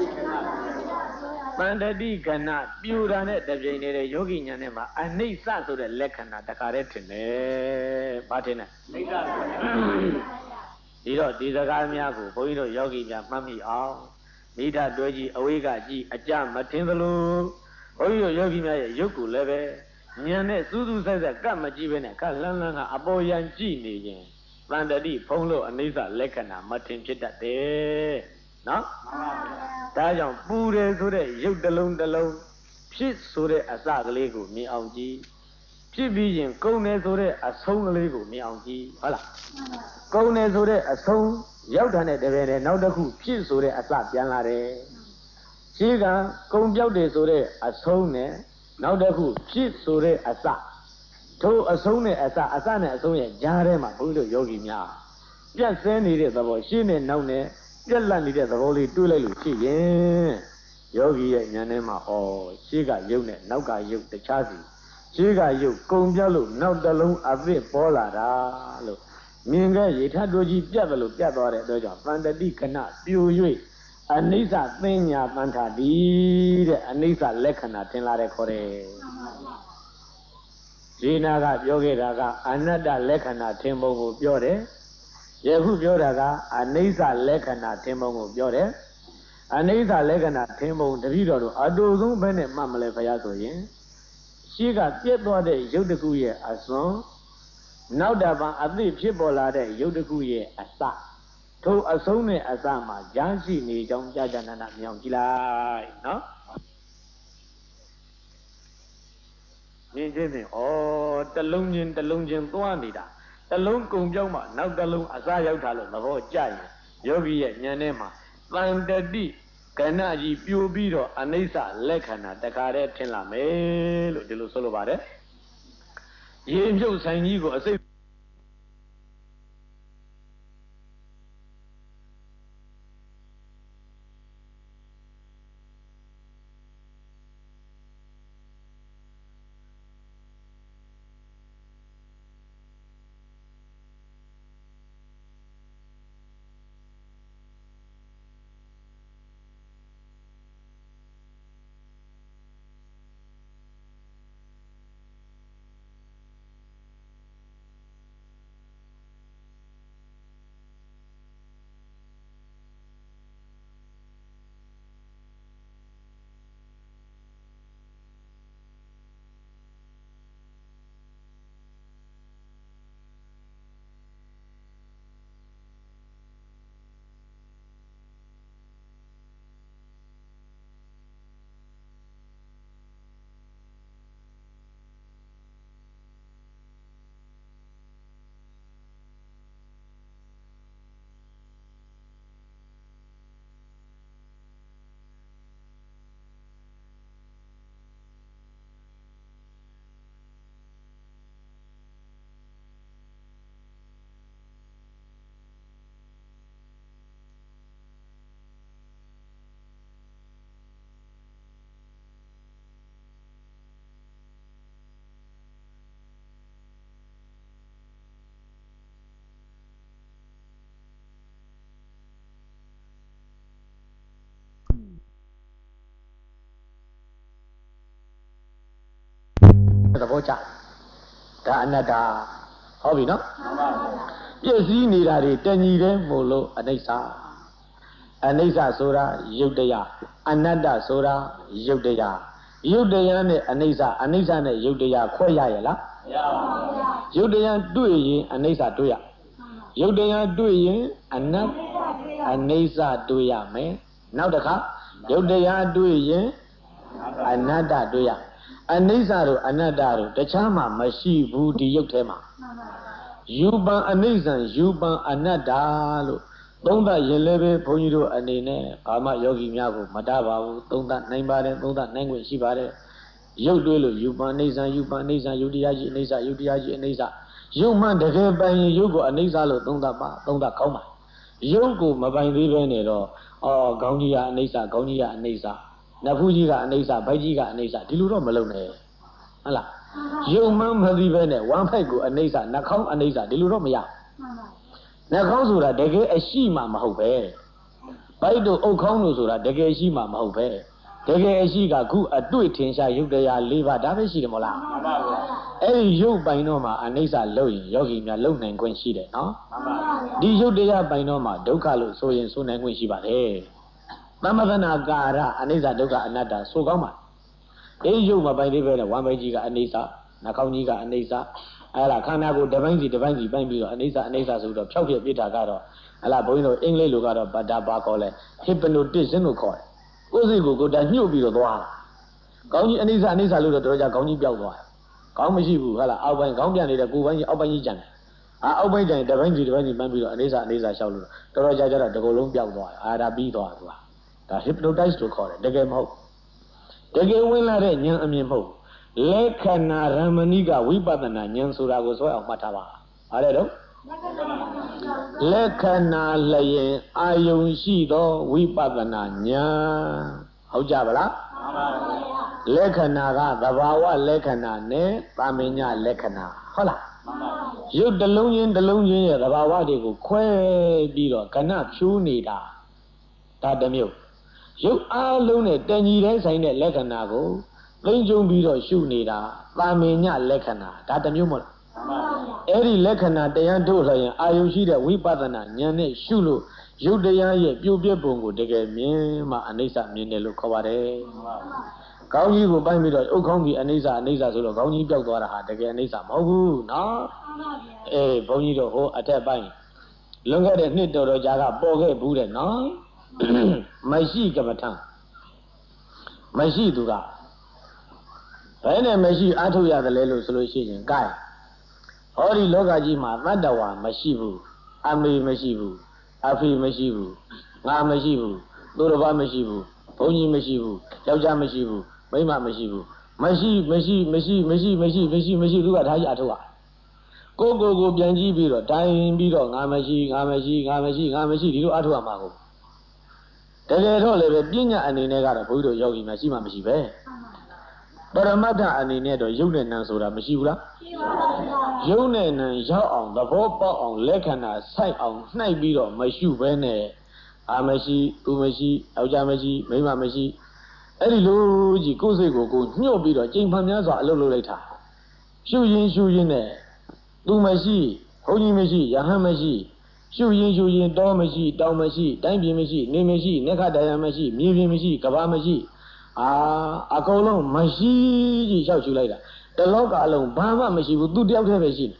တန်တတိကဏပြိုတာနဲ့တပြိုင်တည်းယောဂီညာနဲ့မှာအနိစ္စဆိုတဲ့လက္ခဏာတခါတည်းထင်တယ်ဘာထင်လဲနိစ္စဒီတော့ဒီစကားများကိုဘုန်းကြီးတို့ယောဂီများမှတ်မိအောင်မိဓာတွဲကြီးအဝေးကကြည့်အကြမထင်သလိုဘုန်းကြီးတို့ယောဂီများရဲ့ရုပ်ကိုလည်းပဲဉာဏ်နဲ့စူးစူးဆိုင်ဆိုင်ကတ်မကြည့်ပဲနဲ့ကလှမ်းလှမ်းကအပေါ်ယံကြည့်နေရင်တန်တတိဖုံးလို့အနိစ္စလက္ခဏာမထင်ဖြစ်တတ်တယ်နော်ဒါကြောင့်ပူတယ်ဆိုတဲ့ရုပ်တစ်လုံးတစ်လုံးဖြစ်ဆိုတဲ့အစကလေးကိုမြင်အောင်ကြည့်ဖြစ်ပြီးရင်ကုန်တယ်ဆိုတဲ့အဆုံးကလေးကိုမြင်အောင်ကြည့်ဟုတ်လားကုန်တယ်ဆိုတဲ့အဆုံးရောက်တဲ့တပည့်နဲ့နောက်တစ်ခုဖြစ်ဆိုတဲ့အစပြန်လာတယ်ရှိကကုန်ပြောက်တယ်ဆိုတဲ့အဆုံးနဲ့နောက်တစ်ခုဖြစ်ဆိုတဲ့အစထိုအဆုံးနဲ့အစအစနဲ့အဆုံးရဲ့ကြားထဲမှာဘုန်းကြီးတို့ယောဂီများပြတ်ဆဲနေတဲ့သဘောရှင်းနဲ့နောက်နဲ့ပြက်လက်နေတဲ့သဘောလေးတွေးလိုက်လို့ရှိရင်ယောဂီရဲ့ဉာဏ်ထဲမှာဩရှေ့ကယုတ်နဲ့နောက်ကယုတ်တခြားစီရှေ့ကယုတ်ကုံပြောက်လို့နောက်တစ်လုံးအသစ်ပေါ်လာတာလို့မြင်ခဲ့ရေထတို့ကြီးပြတ်တယ်လို့ပြတ်သွားတဲ့အတွက်ကြောင့်ပန္တတိခဏပြို၍အနိစ္စသင်ညာတန်ထာတိတဲ့အနိစ္စလက္ခဏာထင်လာတဲ့ခေါ်တယ်ဒီနာကပြောခဲ့တာကအနတ္တလက္ခဏာထင်ပုံကိုပြောတယ်ယခုပြောတာကအနိစ္စလက္ခဏာထင်ပုံကိုပြောတယ်အနိစ္စလက္ခဏာထင်ပုံတတိတော်တို့အတူဆုံးဘယ်နဲ့မှမလဲဖရာဆိုရင်ရှိကပြည့်သွားတဲ့ရုပ်တခုရဲ့အစွန်းနောက်တပံအသိဖြစ်ပေါ်လာတဲ့ရုပ်တခုရဲ့အစထိုအဆုံးနဲ့အစမှာကြားရှိနေကြောင်းကြာကြာနာနာမြောင်ကြည့်လိုက်နော်မြင်ချင်းဖြင့်ဩတလုံးချင်းတလုံးချင်းသွားနေတာတလုံးကုံပြောင်းမှနောက်တလုံးအစရောက်တာလို့သဘောကျရင်ယောဂီရဲ့ဉာဏ်ထဲမှာတန်တတိကဏကြီးပြိုပြီးတော့အနိစ္စလက္ခဏာတခါတည်းထင်လာမယ်လို့ဒီလိုဆိုလိုပါတယ်ရေမြုပ်ဆိုင်ကြီးကိုအစိတ်သဘောကျဒါအနတ္တဟုတ်ပြီနော်ပြည့်စည်နေတာတွေတဏှီတဲ့မို့လို့အနိစ္စအနိစ္စဆိုတာယုတ်တရားအနတ္တဆိုတာယုတ်တရားယုတ်တရားနဲ့အနိစ္စအနိစ္စနဲ့ယုတ်တရားခွဲရရဲ့လားမရပါဘူးယုတ်တရားတွေ့ရင်အနိစ္စတွေ့ရယုတ်တရားတွေ့ရင်အနတ္တအနိစ္စတွေ့ရမယ်နောက်တစ်ခါယုတ်တရားတွေ့ရင်အနတ္တတွေ့ရအနိစ္စတို့အနတ္တတို့တခြားမှာမရှိဘူးဒီရုပ်ထဲမှာယူပံအနိစ္စယူပံအနတ္တလို့သုံးသပ်ရင်လည်းပဲဘုန်းကြီးတို့အနေနဲ့ဘာမှယောဂီများကိုမတားပါဘူးသုံးသပ်နိုင်ပါတယ်သုံးသပ်နိုင်ခွင့်ရှိပါတယ်ရုပ်တွေးလို့ယူပံအနိစ္စယူပံအနိစ္စယုတ်တရားကြီးအနိစ္စယုတ်တရားကြီးအနိစ္စရုပ်မှတကယ်ပိုင်ရင်ရုပ်ကိုအနိစ္စလို့သုံးသပ်ပါသုံးသပ်ကောင်းပါရုပ်ကိုမပိုင်သေးပဲနဲ့တော့အော်ခေါင်းကြီးကအနိစ္စခေါင်းကြီးကအနိစ္စနဖူးကြီးကအနိစ္စဗိုက်ကြီးကအနိစ္စဒီလိုတော့မလုပ်နဲ့ဟုတ်လားရုပ်မှမသိပဲနဲ့ဝမ်းဖိုက်ကိုအနိစ္စနှာခေါင်းအနိစ္စဒီလိုတော့မရနှာခေါင်းဆိုတာတကယ်အရှိမှမဟုတ်ပဲဗိုက်တို့အုတ်ခေါင်းတို့ဆိုတာတကယ်ရှိမှမဟုတ်ပဲတကယ်အရှိကခုအတွေ့ထင်ရှားရုပ်တရား၄ပါးဒါပဲရှိတယ်မဟုတ်လားမှန်ပါဗျာအဲ့ဒီရုပ်ပိုင်တော့မှအနိစ္စလို့ရင်ယောဂီများလုံနိုင်ခွင့်ရှိတယ်နော်မှန်ပါဗျာဒီရုပ်တရားပိုင်တော့မှဒုက္ခလို့ဆိုရင်ဆိုနိုင်ခွင့်ရှိပါတယ်သမသနာကာရအနိစ္စဒုက္ခအနတ္တဆိုကောင်းပါအေးရုပ်မပိုင်သေးပဲနဲ့ဝမ်းပိုက်ကြီးကအနိစ္စနှာခေါင်းကြီးကအနိစ္စအဲ့ဒါခန္ဓာကိုယ်တစ်ပိုင်းစီတစ်ပိုင်းစီပိုင်းပြီးတော့အနိစ္စအနိစ္စဆိုတော့ဖြောက်ပြပြတာကတော့ဟလာဘုန်းကြီးတို့အင်္ဂလိပ်လိုကတော့ဘာတာဘာခေါ်လဲ hypnotism လို့ခေါ်တယ်ကိုယ်စိတ်ကိုကိုယ်တိုင်ညှို့ပြီးတော့သွားတာခေါင်းကြီးအနိစ္စအနိစ္စလို့တော့တော်ကြခေါင်းကြီးပြောက်သွားတယ်ခေါင်းမရှိဘူးဟလာအောက်ပိုင်းခေါင်းပြန်နေတဲ့ကိုယ်ပိုင်းကြီးအောက်ပိုင်းကြီးကျန်တယ်အာအောက်ပိုင်းကျန်တစ်ပိုင်းစီတစ်ပိုင်းစီပိုင်းပြီးတော့အနိစ္စအနိစ္စလျှောက်လို့တော်တော်ကြာကြာတော့ဒီကုလုံးပြောက်သွားတယ်အာဒါပြီးသွားတယ်ဒါ hypnotize လို့ခေါ်တယ်တကယ်မဟုတ်တကယ်ဝင်လာတဲ့ဉာဏ်အမြင်မဟုတ်လက္ခဏာရမဏိကဝိပဿနာဉာဏ်ဆိုတာကိုဆွဲအောင်မှတ်ထားပါအားရတော့လက္ခဏာလျင်အာယုံရှိသောဝိပဿနာဉာဏ်ဟုတ်ကြပါလားလက္ခဏာကသဘာဝလက္ခဏာနဲ့သာမညလက္ခဏာဟုတ်လားရုပ်တစ်လုံးချင်းတစ်လုံးချင်းရဲ့သဘာဝတွေကိုခွဲပြီးတော့ခဏဖြိုးနေတာဒါတစ်မျိုးရုပ်အားလုံးနဲ့တဏှီတိုင်းဆိုင်တဲ့လက္ခဏာကိုသိကျုံပြီးတော့ရှုနေတာသာမညလက္ခဏာဒါတစ်မျိုးမဟုတ်လားအဲ့ဒီလက္ခဏာတရားထုတ်လျင်အာယုရှိတဲ့ဝိပဿနာဉာဏ်နဲ့ရှုလို့ရုပ်တရားရဲ့ပြိုပြက်ပုံကိုတကယ်မြင်မှအနိစ္စမြင်တယ်လို့ခေါ်ပါတယ်။ခေါင်းကြီးကိုပိုင်းပြီးတော့ဥက္ခေါင်းကြီးအနိစ္စအနိစ္စဆိုတော့ခေါင်းကြီးပြောက်သွားတာဟာတကယ်အနိစ္စမဟုတ်ဘူးနော်။အေးဘုန်းကြီးတို့ဟိုအထက်ပိုင်းလွန်ခဲ့တဲ့နှစ်တော်တော်ကြာကပေါ်ခဲ့ဘူးတဲ့နော်။မရှိကမ္မထမရှိသူကဘယ်နဲ့မရှိအားထုတ်ရတယ်လဲလို့ဆိုလို့ရှိရင် gain ဟောဒီလောကကြီးမှာတတ္တဝါမရှိဘူးအမေမရှိဘူးအဖေမရှိဘူးငါမရှိဘူးသူတစ်ပါးမရှိဘူးဘုန်းကြီးမရှိဘူးယောက်ျားမရှိဘူးမိန်းမမရှိဘူးမရှိမရှိမရှိမရှိမရှိမရှိမရှိသူကဒါကြီးအထုတ်ရကိုကိုကိုပြန်ကြည့်ပြီးတော့တိုင်းပြီးတော့ငါမရှိငါမရှိငါမရှိငါမရှိဒီလိုအထုတ်ရမှာကိုတကယ်တော့လည်းပဲပညာအနေနဲ့ကတော့ဘုန်းကြီးတို့ယောဂီများရှိမှမရှိပဲပရမတ္ထအနေနဲ့တော့ယုတ်နဲ့နံဆိုတာမရှိဘူးလားရှိပါဘူးယုတ်နဲ့နံရောက်အောင်သဘောပေါက်အောင်လက္ခဏာဆိုင်အောင်နှိုက်ပြီးတော့မရှိဘဲနဲ့အာမရှိသူမရှိယောက်ျားမရှိမိန်းမမရှိအဲ့ဒီလိုကြီးကိုယ်စိတ်ကိုကိုညှို့ပြီးတော့ကြိမ်ဖန်များစွာအလုပ်လုပ်လိုက်တာရှုရင်ရှုရင်နဲ့သူမရှိဘုန်းကြီးမရှိယဟန်မရှိရှုရင်ရှုရင်တောမရှိတောင်မရှိတိုင်းပြည်မရှိနေမရှိနက္ခတရားမရှိမြေပြင်မရှိကဘာမရှိအာအကုန်လုံးမရှိကြီးလျှောက်ချူလိုက်တာတလောကအလုံးဘာမှမရှိဘူးသူတယောက်တည်းပဲရှိ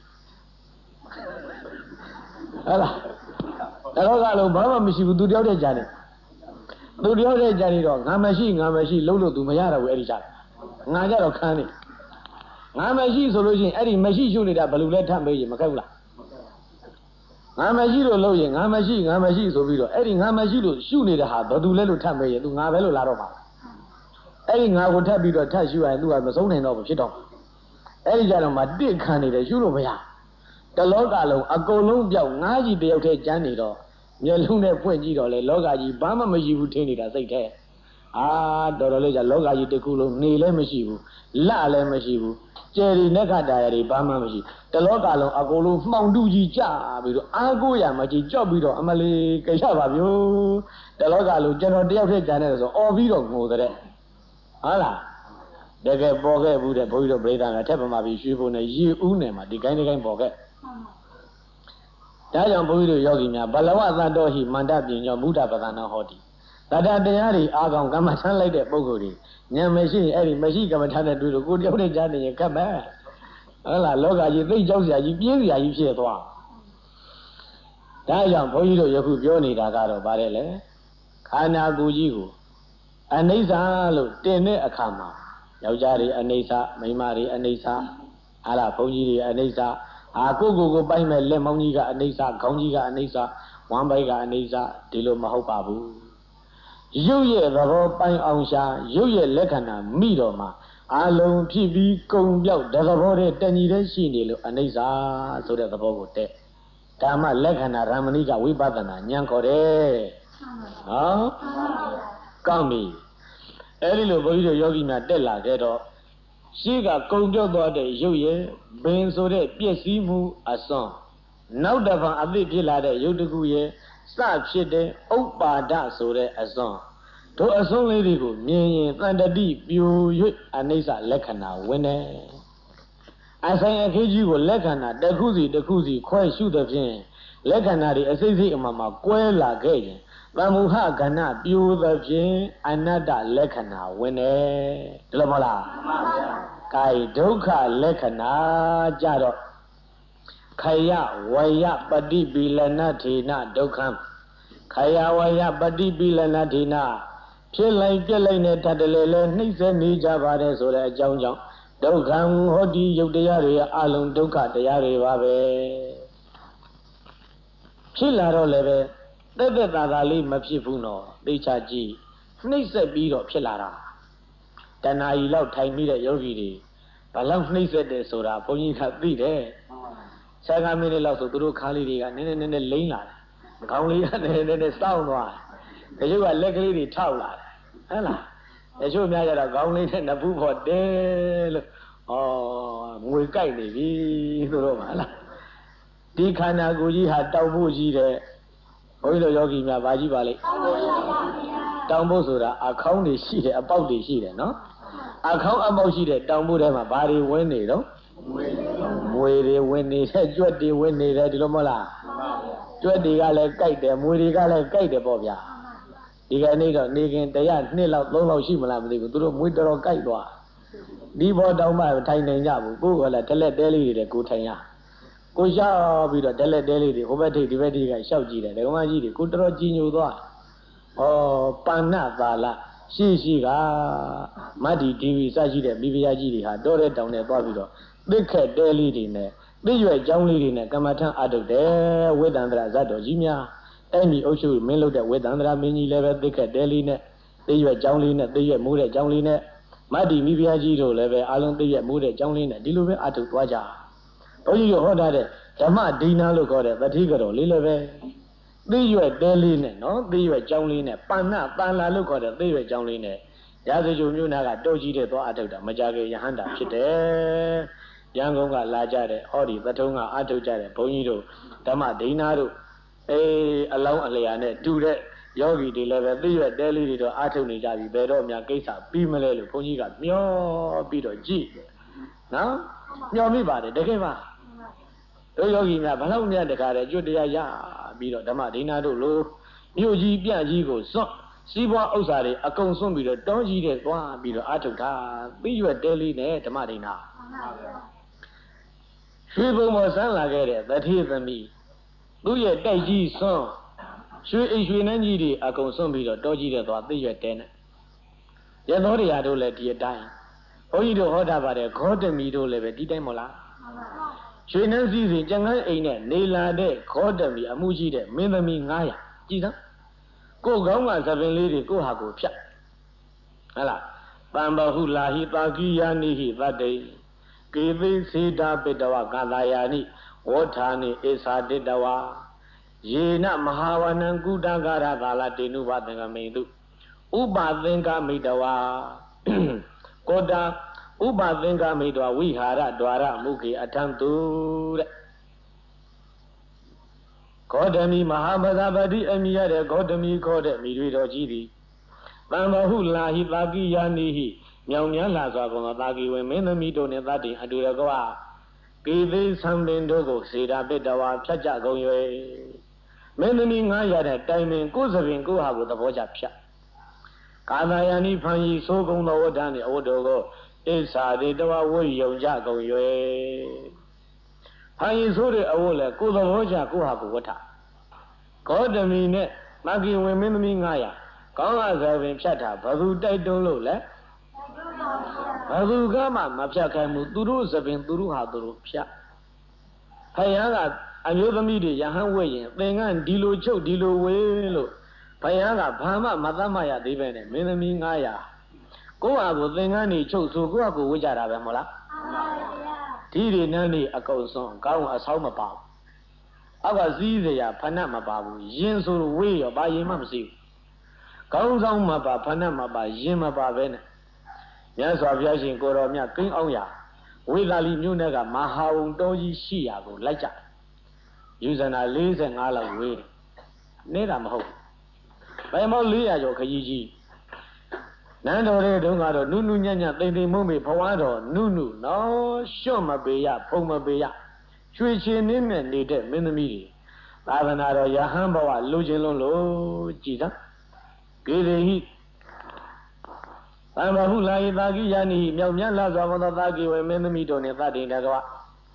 တယ်ဟဲ့လားတလောကအလုံးဘာမှမရှိဘူးသူတယောက်တည်းကြားတယ်သူတယောက်တည်းကြားနေတော့ငါမရှိငါမရှိလှုပ်လို့သူမရတော့ဘူးအဲ့ဒီကြားငါကြတော့ခန်းနေငါမရှိဆိုလို့ရှိရင်အဲ့ဒီမရှိရှုနေတာဘယ်လိုလဲထပ်မေးရင်မခက်ဘူးလားငါမရှိလို့လှုပ်ရင်ငါမရှိငါမရှိဆိုပြီးတော့အဲ့ဒီငါမရှိလို့ရှုနေတာဟာဘယ်သူလဲလို့ထပ်မေးရင်သူငါပဲလို့လာတော့မှာအဲ့ဒီငါကိုထပ်ပြီးတော့ထပ်ရှုရရင်သူကမဆုံးနိုင်တော့ဘူးဖြစ်တော့အဲ့ဒီကြတော့မှတစ်ခံနေတယ်ရှုလို့မရတလောကလုံးအကုန်လုံးပြောက်ငါးကြီးတယောက်တည်းကျန်းနေတော့မျက်လုံးနဲ့ဖွင့်ကြည့်တော့လေလောကကြီးဘာမှမရှိဘူးထင်နေတာစိတ်ထဲအာတော်တော်လေးကြလောကကြီးတစ်ခုလုံးနေလည်းမရှိဘူးလလည်းမရှိဘူးကျယ်ဒီနက္ခတာရတွေဘာမှမရှိတလောကလုံးအကုန်လုံးမှောင်တူကြီးကြပြီးတော့အာကိုရမကြီးကြောက်ပြီးတော့အမလေးကြရပါဗျို့တလောကလုံးကျွန်တော်တယောက်တည်းကျန်းနေတယ်ဆိုအော်ပြီးတော့ငိုတဲ့ဟုတ်လားတကယ်ပေါ်ခဲ့ဘူးတဲ့ဘုန်းကြီးတို့ပြိဿကထက်ပမာပြီးရွှေဘုံနဲ့ရေဦးနယ်မှာဒီကိုင်းဒီကိုင်းပေါ်ခဲ့ဒါကြောင့်ဘုန်းကြီးတို့ယောဂီများဘလဝသတ္တောဟိမန္တပညောမုဒ္ဒပဒနာဟောတိတတတရားတွေအာကောင်ကမ္မထမ်းလိုက်တဲ့ပုဂ္ဂိုလ်တွေဉာဏ်မရှိရင်အဲ့ဒီမရှိကမ္မထမ်းတဲ့တွေ့လို့ကိုတယောက်နဲ့ကြားနေရင်ကပ်ပဲဟုတ်လားလောကကြီးသိကြောက်စရာကြီးပြေးစရာကြီးဖြစ်သွားဒါကြောင့်ဘုန်းကြီးတို့ယခုပြောနေတာကတော့ဗါတယ်လေခန္ဓာကိုယ်ကြီးကိုအနိစ္စလို့တင်တဲ့အခါမှာယောက်ျားတွေအနိစ္စမိန်းမတွေအနိစ္စအားလားဘုန်းကြီးတွေအနိစ္စအာကိုကိုကိုပိုင်းမဲ့လက်မောင်းကြီးကအနိစ္စခေါင်းကြီးကအနိစ္စဝမ်းပိုက်ကအနိစ္စဒီလိုမဟုတ်ပါဘူးရုပ်ရဲ့သဘောပိုင်းအောင်ရှာရုပ်ရဲ့လက္ခဏာမိတော်မှာအလုံးဖြစ်ပြီးကုံပြောက်တဲ့သဘောတည်းတဏှီတည်းရှိနေလို့အနိစ္စဆိုတဲ့သဘောကိုတဲ့ဒါမှလက္ခဏာရမဏိကဝိပဿနာဉာဏ်ခေါ်တယ်ဟောကောင်းပြီအဲ့ဒီလိုဘုန်းကြီးတို့ယောဂီများတက်လာခဲ့တော့ရှိကကုံပြော့သွားတဲ့ရုပ်ရဲ့ဘင်ဆိုတဲ့ပျက်စီးမှုအစွန်းနောက်တစ်ဖန်အသစ်ဖြစ်လာတဲ့ရုပ်တကူရဲ့စဖြစ်တဲ့ဥပ္ပါဒဆိုတဲ့အစွန်းတို့အစွန်းလေးတွေကိုမြင်ရင်တန်တတိပြို၍အနိစ္စလက္ခဏာဝင်တယ်အဆိုင်အခင်းကြီးကိုလက္ခဏာတစ်ခုစီတစ်ခုစီခွဲရှုသဖြင့်လက္ခဏာတွေအစိမ့်စိမ့်အမှမှကွဲလာခဲ့ရင်သမ္မုဟကဏပြိုသဖြင့်အနတ္တလက္ခဏာဝင်တယ်ဒီလိုမဟုတ်လားမှန်ပါဗျာ gain ဒုက္ခလက္ခဏာကြတော့ khaya waya pati bilana thina dukkam khaya waya pati bilana thina ဖြစ်လိုက်ပြက်လိုက်နဲ့တတ်တယ်လေနှိမ့်ဆက်နေကြပါတယ်ဆိုတဲ့အကြောင်းကြောင့်ဒုက္ခဟောဒီယုတ်တရားတွေအလုံးဒုက္ခတရားတွေပါပဲဖြစ်လာတော့လည်းပဲတက်တက်တာတာလေးမဖြစ်ဘူးနော်သိချကြည့်နှိမ့်ဆက်ပြီးတော့ဖြစ်လာတာတဏှာကြီးလောက်ထိုင်ပြီးတဲ့ယောဂီတွေဘာလောက်နှိမ့်ဆက်တယ်ဆိုတာဘုန်းကြီးကသိတယ်ဆယ်မိနစ်လောက်ဆိုသူတို့ခါးလေးတွေကနည်းနည်းနည်းနည်းလိမ့်လာတယ်ခေါင်းလေးကနည်းနည်းနည်းနည်းစောင်းသွားတယ်တချို့ကလက်ကလေးတွေထောက်လာတယ်ဟဲ့လားတချို့များကြတော့ခေါင်းလေးနဲ့နဖူးဖို့တဲလို့ဩငွေကြိုက်နေပြီဆိုတော့မလားဒီခန္ဓာကိုယ်ကြီးဟာတောင်ဖို့ကြီးတဲ့ဘုန်းကြီးတို့ယောဂီများဗာကြီးပါလိမ့်တောင်ဖို့ဆိုတာအခေါင်းတွေရှိတယ်အပေါက်တွေရှိတယ်နော်အခေါင်းအပေါက်ရှိတဲ့တောင်ဖို့ထဲမှာဘာတွေဝင်နေတော့မွေတွေဝင်နေတဲ့ကြွက်တွေဝင်နေတယ်ဒီလိုမဟုတ်လားကြွက်တွေကလည်းကြိုက်တယ်မွေတွေကလည်းကြိုက်တယ်ပေါ့ဗျာဒီကနေ့တော့နေခင်တရားနှစ်လောက်သုံးလောက်ရှိမလားမသိဘူးသူတို့မွေးတော်တော်ကြိုက်သွားဒီဘောတောင်မှထိုင်နေကြဘူးကိုယ်ကလည်းတလက်တဲလေးတွေကိုထိုင်ရကိုရှောက်ပြီးတော့တလက်တဲလေးတွေဟိုဘက်ထိပ်ဒီဘက်ထိပ်ကရှောက်ကြည့်တယ်ဒကမကြီးတွေကိုတော်တော်ကြီးညိုသွားဩပန္နသာလရှိရှိကမတ်ဒီတီဗီစရှိတဲ့မိဖုရားကြီးတွေဟာတောတဲ့တောင်နဲ့သွားပြီးတော့သစ်ခက်တဲလေးတွေနဲ့သိရွယ်ကျောင်းလေးတွေနဲ့ကမ္မထံအထုတ်တယ်ဝိသန္တရဇတ်တော်ကြီးများအဲ့ဒီအုပ်စုမင်းလုပ်တဲ့ဝိသန္တရာမင်းကြီးလည်းပဲသိခက်တဲလေးနဲ့သိရွက်ကြောင်းလေးနဲ့သိရွက်မိုးတဲ့ကြောင်းလေးနဲ့မတ်ဒီမိဖုရားကြီးတို့လည်းပဲအလုံးသိရွက်မိုးတဲ့ကြောင်းလေးနဲ့ဒီလိုပဲအထုတ်သွားကြဘုန်းကြီးတို့ဟောထားတဲ့ဓမ္မဒိနာလို့ခေါ်တဲ့တတိကတော်လေးလည်းပဲသိရွက်တဲလေးနဲ့နော်သိရွက်ကြောင်းလေးနဲ့ပန္နပန်လာလို့ခေါ်တဲ့သိရွက်ကြောင်းလေးနဲ့ရာဇဂုံမျိုးနာကတောကြီးတဲ့သွားအထုတ်တာမကြခင်ယဟန္တာဖြစ်တယ်ရန်ကုန်ကလာကြတဲ့ဟောဒီသထုံးကအထုတ်ကြတဲ့ဘုန်းကြီးတို့ဓမ္မဒိနာတို့အေးအလောင်းအလျာနဲ့တူတဲ့ယောဂီတွေလည်းပဲသိရွက်တဲလေးတွေတော့အားထုတ်နေကြပြီဘယ်တော့မှကိစ္စပြီးမလဲလို့ဘုန်းကြီးကမျောပြီးတော့ကြည့်နော်မျောမိပါတယ်တကယ်ပါတို့ယောဂီများဘလောက်များတခါတည်းကျွတ်တရားရပြီးတော့ဓမ္မဒိနာတို့လိုမြို့ကြီးပြကြီးကိုစွန့်စီးပွားဥစ္စာတွေအကုန်စွန့်ပြီးတော့တောကြီးတဲ့သွားပြီးတော့အားထုတ်တာသိရွက်တဲလေးနဲ့ဓမ္မဒိနာရွှေဘုံပေါ်ဆန်းလာခဲ့တဲ့သတိသမီးသူ့ရဲ့တိုက်ကြီးစွန့်ရွှေအိမ်ရွှေနှန်းကြီးတွေအကုန်စွန့်ပြီးတော့တောကြီးတဲ့သွားသိရွက်တဲနဲ့ရသောတရားတို့လည်းဒီအတိုင်းဘုန်းကြီးတို့ဟောတာပါတယ်ဂေါတမီတို့လည်းပဲဒီတိုင်းမဟုတ်လားရွှေနှန်းစည်းစဉ်ကျန်ငန်းအိမ်နဲ့နေလာတဲ့ဂေါတမီအမှုကြီးတဲ့မင်းသမီးငါးရာကြည်စမ်းကိုယ်ကောင်းကသပင်လေးတွေကိုဟာကိုဖြတ်ဟဲ့လားတံဘဟုလာဟိတာကိယာနိဟိသတ္တေကေသိစေတာပိတဝကာသာယာနိဝဋ္ဌာနိဧသာတိတဝါယေနမဟာဝနံကုတကာရကာလတေနုဘသင်္ကမိတုဥပသင်္ကမိတဝါကောတာဥပသင်္ကမိတဝါဝိဟာရဒွါရမုခေအထံတုတဲ့ဂေါတမီမဟာပဇာပတိအမိရတဲ့ဂေါတမီခေါ်တဲ့မိတွေတော်ကြီးသည်တံဘဟုလာဟိတာကိယာနိဟိမြောင်မြန်းလာစွာကုန်သောတာကိဝင်မင်းသမီးတို့နှင့်သတ္တိအတူတကွာကိသိသံပင်တို့ကိုစေတာပိတဝါဖြတ်ကြကုန်၍မင်းသမီးငါးရတဲ့တိုင်ပင်ကိုယ်စပင်ကိုဟာကိုသဘောချဖြတ်ကာသာယာနိဖန်ကြီးသိုးကုံသောဝဋ္ဌာနှင့်အဝတ္တောကိုဣသာတိတဝဝိယုံကြကုန်၍ဖန်ကြီးဆိုးတဲ့အဝတ်လည်းကိုယ်သဘောချကိုဟာကိုဝဋ္ဌဂေါတမီနဲ့မဂ္ဂီဝင်မင်းသမီးငါးရာကောင်းလာစပင်ဖြတ်တာဘသူတိုက်တွန်းလို့လဲဘသူကမှမဖြတ်ခိုင်းဘူးသူတို့စပင်သူတို့ဟာသူတို့ဖြတ်ဖယားကအမျိုးသမီးတွေယဟန်ဝဲရင်သင်္ကန်းဒီလိုချုပ်ဒီလိုဝေးလို့ဖယားကဘာမှမသတ်မှရသေးပဲနဲ့မင်းသမီးငါးရာကိုယ့်ဟာကိုသင်္ကန်းနေချုပ်ဆိုကိုယ့်ဟာကိုဝေးကြတာပဲမဟုတ်လားဒီတွေနန်းနေအကုန်ဆုံးကောင်းအဆောက်မပါဘူးအောက်ကစည်းစရာဖဏတ်မပါဘူးရင်ဆိုဝေးရောဘာရင်မှမရှိဘူးကောင်းဆောင်မပါဖဏတ်မပါရင်မပါပဲနဲ့မြတ်စွာဘုရားရှင်ကိုတော်မြတ်ကိန်းအောင်ရဝေသာလီမြို့နယ်ကမဟာဝုံတော်ကြီးရှိရာကိုလိုက်ကြယူဇနာ၄၅လောက်ဝေးတယ်နေတာမဟုတ်ဘယ်မော၄၀၀ကျော်ခကြီးကြီးနန်းတော်ရဲ့တုန်းကတော့နုနုညံ့ညံ့တိမ်တိမ်မုံမေဘဝတော်နုနုနော်ရှော့မပေရဖုံမပေရရွှေရှင်နင်းနဲ့နေတဲ့မင်းသမီးတွေသာသနာတော်ယဟန်ဘဝလူချင်းလုံးလို့ကြည်သာကေရေဟိတံဘဟုလာဟိတာကိယာနိမြောက်မြတ်လာစွာဘုသောတာကိဝေမင်းသမီးတို့နှင့်သတ္တိတကဝ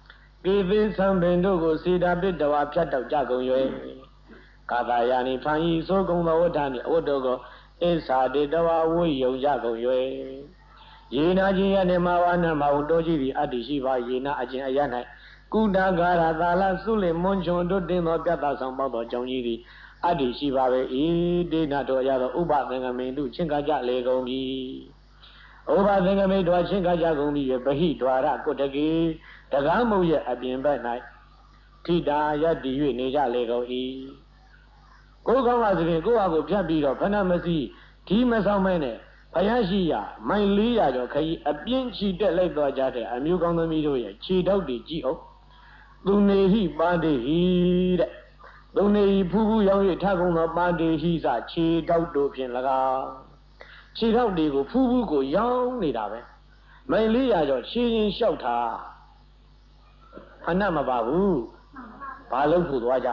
ကေသေသံပင်တို့ကိုစေတာပိတဝါဖြတ်တောက်ကြကုန်၍ကာသာယာနိဖန်ဤသို့ကုံသောဝဋ္ဌာနိအဝတ္တကိုဣသာတေတဝါဝိယုံကြကုန်၍ယေနာချင်းရနေမဝါနမဝတောကြီးသည်အတ္တိရှိပါယေနာအချင်းအရ၌ကုတဂါရသာလသုလေမွန်ချွန်တို့တင်သောပြတ်သားဆောင်ပေါသောကြောင့်ကြီးသည်အတ္တိရှိပါပဲဤဒေနတော်ရသောဥပသင်္ကမိန်တို့ချင်းကားကြလေကုန်ပြီဥပသင်္ကမိန်တို့ချင်းကားကြကုန်ပြီဗဟိဒွါရကုတကေတကားမုတ်ရဲ့အပြင်ဘက်၌ထိတာယတ္တိ၍နေကြလေကုန်၏ကိုယ်ကောင်းကဆိုရင်ကိုယ့်ဟာကိုဖြတ်ပြီးတော့ဖဏမစီဒီမဆောင်မဲနဲ့ဘုရားရှိရာမိုင်လေးရာကျော်ခရီးအပြင်းချီတက်လိုက်သွားကြတဲ့အမျိုးကောင်းသမီးတို့ရဲ့ခြေထောက်တွေကြည့်အောင်သူနေဟိပါတိဟိတဲ့သူနေဟိဖူးဖူးရောင်း၍ထကုံသောပါတိဟိစခြေထောက်တို့ဖြင့်၎င်းခြေထောက်တွေကိုဖူးဖူးကိုရောင်းနေတာပဲမိုင်လေးရာကျော်ခြေရင်လျှောက်တာဖဏမပါဘူးဘာလို့ဖို့သွားကြ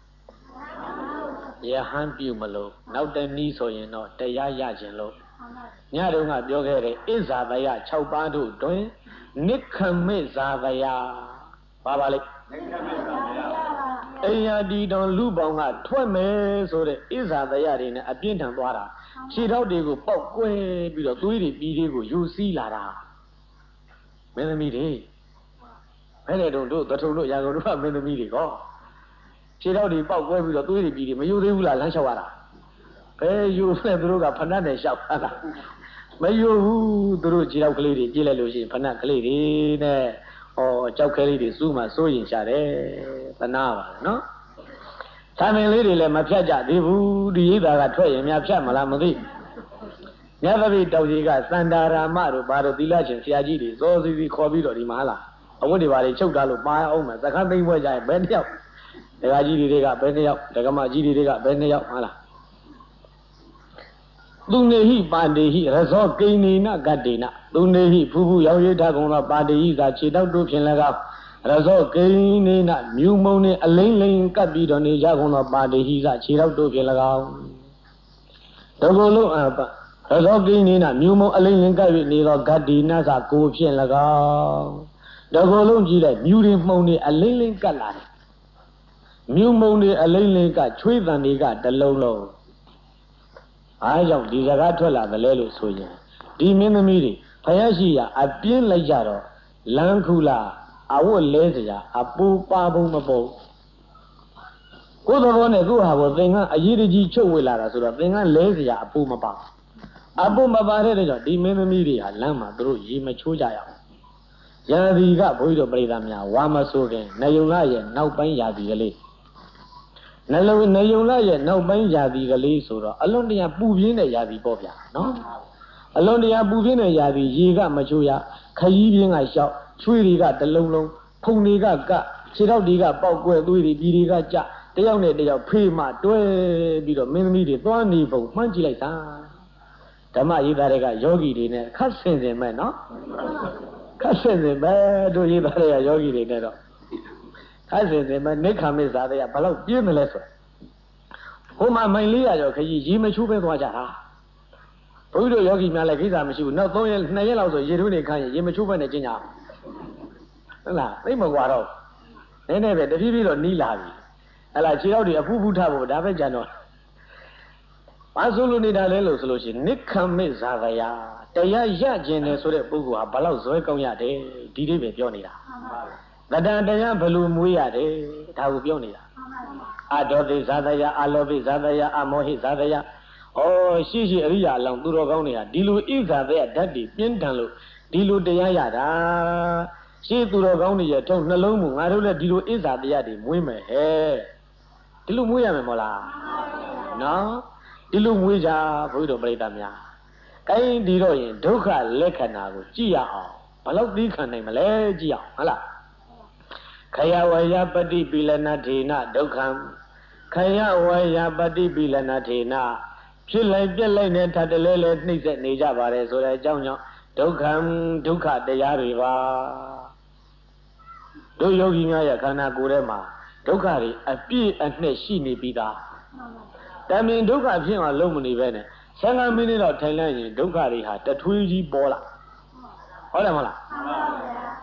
ယဟန်ပြုမလို့နောက်တနည်းဆိုရင်တော့တရားရခြင်းလို့ညတုန်းကပြောခဲ့တဲ့ဣဇာတယ၆ပါးတို့တွင်နိခမေဇာတယပါပါလိမ့်အိယာဒီတော်လူပေါင်းကထွက်မယ်ဆိုတဲ့ဣဇာတယတွေနဲ့အပြင်းထန်သွားတာခြေထောက်တွေကိုပေါက်ကွဲပြီးတော့သွေးတွေပြီးတွေကိုယူစည်းလာတာမင်းသမီးတွေဘယ်နဲ့တော့တို့သထုံတို့ရာဂုံတို့ကမင်းသမီးတွေကောခြေထောက်တွေပေါက်ကွဲပြီးတော့သွေးတွေပြီးတွေမယူသေးဘူးလားလမ်းလျှောက်ရတာဘယ်ယူလဲသူတို့ကဖဏတ်နဲ့လျှောက်တာမယူဘူးသူတို့ခြေထောက်ကလေးတွေကြည့်လိုက်လို့ရှိရင်ဖဏတ်ကလေးတွေနဲ့ဟောကြောက်ခဲလေးတွေစူးမှစိုးရင်ရှာတယ်သနာပါလေနော်။သာမင်လေးတွေလည်းမဖြတ်ကြသေးဘူးဒီရိပ်သာကထွက်ရင်များဖြတ်မလားမသိ။မြတ်သတိတောက်ကြီးကသန္တာရာမတို့ဘာတို့သီလရှင်ဆရာကြီးတွေစောစီစီခေါ်ပြီးတော့ဒီမှာလားအဝတ်တွေဘာတွေချုပ်ထားလို့ပါအောင်မယ်သခန်းသိမ့်ပွဲကြရင်ဘယ်တစ်ယောက်ဒကာကြီးတွေကဘယ်နှစ်ယောက်ဒကမကြီးတွေကဘယ်နှစ်ယောက်ဟုတ်လားသူနေဟိပါတိဟိရဇောကိဏိနဂတ္တိနသူနေဟိဖူးဖူးရောင်ရည်ထကုံသောပါတိဟိသာခြေတောက်တို့ဖြင့်လည်းကောရဇောကိဏိနမြူမုံနှင့်အလိမ့်လိမ့်ကပ်ပြီးတော့နေကြကုန်သောပါတိဟိသာခြေတောက်တို့ဖြင့်လည်းကောတကုံလုံးအပရဇောကိဏိနမြူမုံအလိမ့်လိမ့်ကပ်ပြီးနေသောဂတ္တိနသာကိုဖြင့်လည်းကောတကုံလုံးကြည့်လိုက်မြူတွေမှုံတွေအလိမ့်လိမ့်ကပ်လာတယ်မြူမုံတွေအလိမ့်လိမ့်ကချွေးတန်တွေကတလုံးလုံးအားကြောင့်ဒီစကားထွက်လာတယ်လဲလို့ဆိုရင်ဒီမင်းသမီးတွေဖယားရှိရာအပြင်းလိုက်ကြတော့လမ်းခုလာအဝတ်လဲစရာအပူပါပုံမပေါ်ကိုယ်တော်နဲ့ကိုယ့်ဟာကိုသင်္ကန်းအရေးတကြီးချုပ်ဝေလာတာဆိုတော့သင်္ကန်းလဲစရာအပူမပါအပူမပါတဲ့ကြောင့်ဒီမင်းသမီးတွေဟာလမ်းမှာသူတို့ရေမချိုးကြရအောင်ရာသီကဘုန်းကြီးတို့ပြိဿများဝါမဆိုးခင်နေုံလာရဲ့နောက်ပိုင်းရာသီကလေးနှလုံးနေုံလာရဲ့နောက်ပိုင်းရာသီကလေးဆိုတော့အလွန်တရာပူပြင်းတဲ့ရာသီပေါ့ဗျာနော်အလွန်တရာပူပြင်းတဲ့ရာသီရေကမချိုးရခရီးပြင်းကလျှောက်ချွေးတွေကတလုံးလုံးဖုန်တွေကကခြေထောက်တွေကပေါက်ကွဲသွေးတွေပြည်တွေကကြတယောက်နဲ့တယောက်ဖေးမှတွဲပြီးတော့မင်းသမီးတွေသွားနေပုံမှန်းကြည့်လိုက်တာဓမ္မရေးသားတွေကယောဂီတွေနဲ့ခတ်ဆင်စင်မဲ့နော်ခတ်ဆင်စင်ပဲတို့ရေးသားတွေကယောဂီတွေနဲ့တော့အဲ့ဒီစင်မနိခမေဇာတဲ့ကဘလောက်ပြင်းတယ်လဲဆိုဟိုမှာမိုင်လေးရကျော်ခကြီးရေမချိုးပဲသွားကြတာဘုန်းကြီးတို့ယောဂီများလည်းခိစားမရှိဘူးနောက်သုံးရက်နှစ်ရက်လောက်ဆိုရေထုံးနေခန်းရင်ရေမချိုးပဲနဲ့ကျင်းကြဟုတ်လားသိမကွာတော့နည်းနည်းပဲတဖြည်းဖြည်းတော့နီးလာပြီဟဲ့လားခြေထောက်တွေအဖူးဖူးထဖို့ဒါပဲကြံတော့ဘာဆိုလို့နေတာလဲလို့ဆိုလို့ရှိရင်နိခမေဇာကယာတရားရကျင်တယ်ဆိုတဲ့ပုဂ္ဂိုလ်ဟာဘလောက်ဇွဲကောင်းရတယ်ဒီလေးပဲပြောနေတာတတန်တရားဘလူမွေးရတယ်ဒါကိုပြောနေတာအဒေါတိဇာတယအလောဘိဇာတယအမောဟိဇာတယဩရှိရှိအရိယာအလောင်းသူတော်ကောင်းတွေကဒီလိုဣဇာတယဓာတ်တွေပြင်းထန်လို့ဒီလိုတရားရတာရှိသူတော်ကောင်းတွေရဲ့ထုံနှလုံးမူငါတို့လည်းဒီလိုဣဇာတယတွေမွေးမယ်ဟဲ့ဒီလိုမွေးရမယ်မဟုတ်လားနော်ဒီလိုမွေးကြဘုရားတော်ပြိတ္တများကိုင်းဒီတော့ရင်ဒုက္ခလက္ခဏာကိုကြည့်ရအောင်ဘလောက်သိခံနိုင်မလဲကြည့်အောင်ဟုတ်လားခယဝယပတိပိလနာထေနဒုက္ခံခယဝယပတိပိလနာထေနဖြစ်လိုက်ပြက်လိုက်နဲ့ထပ်တလဲလဲနှိမ့်ဆက်နေကြပါတယ်ဆိုတဲ့အကြောင်းကြောင့်ဒုက္ခံဒုက္ခတရားတွေပါတို့ယောဂီများရဲ့ခန္ဓာကိုယ်ထဲမှာဒုက္ခတွေအပြည့်အနှက်ရှိနေပြီးသားတမင်ဒုက္ခဖြစ်အောင်လုံးမနေပဲနဲ့ဆယ်မိနစ်တော့ထိုင်လိုက်ရင်ဒုက္ခတွေဟာတထွေးကြီးပေါ်လာဟုတ်တယ်မဟုတ်လား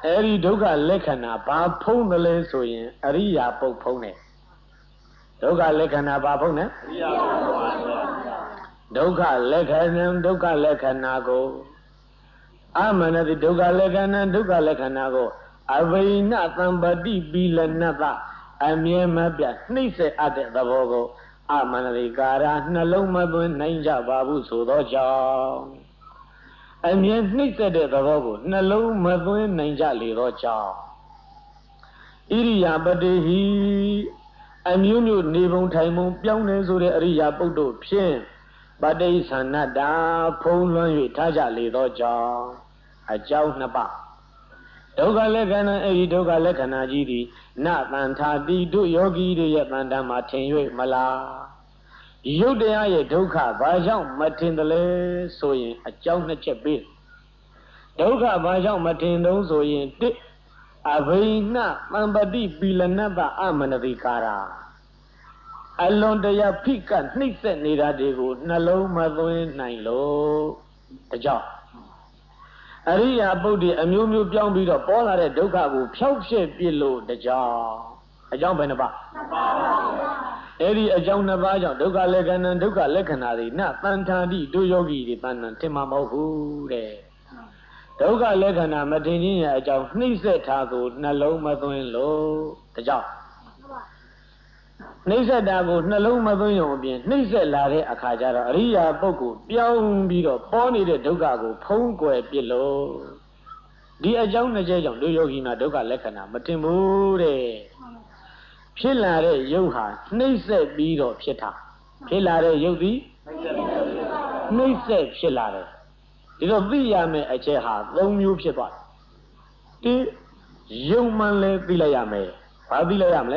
အဲ့ဒီဒုက္ခလက္ခဏာဘာဖုံးတယ်လဲဆိုရင်အရိယာပုတ်ဖုံးတယ်ဒုက္ခလက္ခဏာဘာဖုံးတယ်အရိယာပုတ်ဖုံးပါဗျာဒုက္ခလက္ခဏာဒုက္ခလက္ခဏာကိုအမနတိဒုက္ခလက္ခဏာဒုက္ခလက္ခဏာကိုအဝိနသံပတိပိလနတအမြဲမပြနှိမ့်ဆက်အပ်တဲ့သဘောကိုအမနတိကာရနှလုံးမသွင်းနိုင်ကြပါဘူးဆိုသောကြောင့်အမြဲနှိမ့်ဆက်တဲ့သဘောကိုနှလုံးမသွင်းနိုင်ကြလေသောကြောင့်ဣရိယာပတိဟိအမျိုးမျိုးနေပုံထိုင်ပုံပြောင်းနေဆိုတဲ့အရိယာပုတ်တို့ဖြင့်ပဋိသန္ဓတာဖုံးလွှမ်း၍ထားကြလေသောကြောင့်အကြောင်းနှစ်ပါးဒုက္ခလက္ခဏာအဲ့ဒီဒုက္ခလက္ခဏာကြီးသည်နတန်ထာတိတို့ယောဂီတွေရဲ့တန်တမ်းမှာထင်၍မလားရုပ်တရားရဲ့ဒုက္ခဘာကြောင့်မထင်တယ်လဲဆိုရင်အကြောင်းနှစ်ချက်ပေးဒုက္ခဘာကြောင့်မထင်တော့ဆိုရင်တစ်အဘိနသံပတိပိလနတအမနတိကာရာအလွန်တရာဖိကနှိမ့်ဆက်နေတာတွေကိုနှလုံးမသွင်းနိုင်လို့တကြောင်အရိယာပုဒ်တွေအမျိုးမျိုးပြောင်းပြီးတော့ပေါ်လာတဲ့ဒုက္ခကိုဖျောက်ရှက်ပြစ်လို့တကြောင်အကြောင်းဘယ်နှပါနှစ်ပါးပါဗျာအဲ့ဒီအကြောင်းနှစ်ပါးကြောင့်ဒုက္ခလက္ခဏာဒုက္ခလက္ခဏာတွေနတန်ထာတိတို့ယောဂီတွေတန်တန်ထင်မှာမဟုတ်ဘူးတဲ့ဒုက္ခလက္ခဏာမထင်ခြင်းရဲ့အကြောင်းနှိမ့်ဆက်ထားကိုနှလုံးမသွင်းလို့တကြောင်နှိမ့်ဆက်တာကိုနှလုံးမသွင်းရုံအပြင်နှိမ့်ဆက်လာတဲ့အခါကျတော့အရိယာပုဂ္ဂိုလ်ပြောင်းပြီးတော့ပေါ်နေတဲ့ဒုက္ခကိုဖုံးကွယ်ပြစ်လို့ဒီအကြောင်းနှစ်ချက်ကြောင့်တို့ယောဂီများဒုက္ခလက္ခဏာမတင်ဘူးတဲ့ဖြစ်လာတဲ့ယုတ်ဟာနှိမ့်ဆက်ပြီးတော့ဖြစ်တာဖြစ်လာတဲ့ယုတ်သည်နှိမ့်ဆက်ဖြစ်လာတယ်ဒီတော့သိရမယ့်အချက်ဟာသုံးမျိုးဖြစ်သွားတယ်ဒီယုတ်မှန်လဲသိလိုက်ရမယ်ဘာသိလိုက်ရမလဲ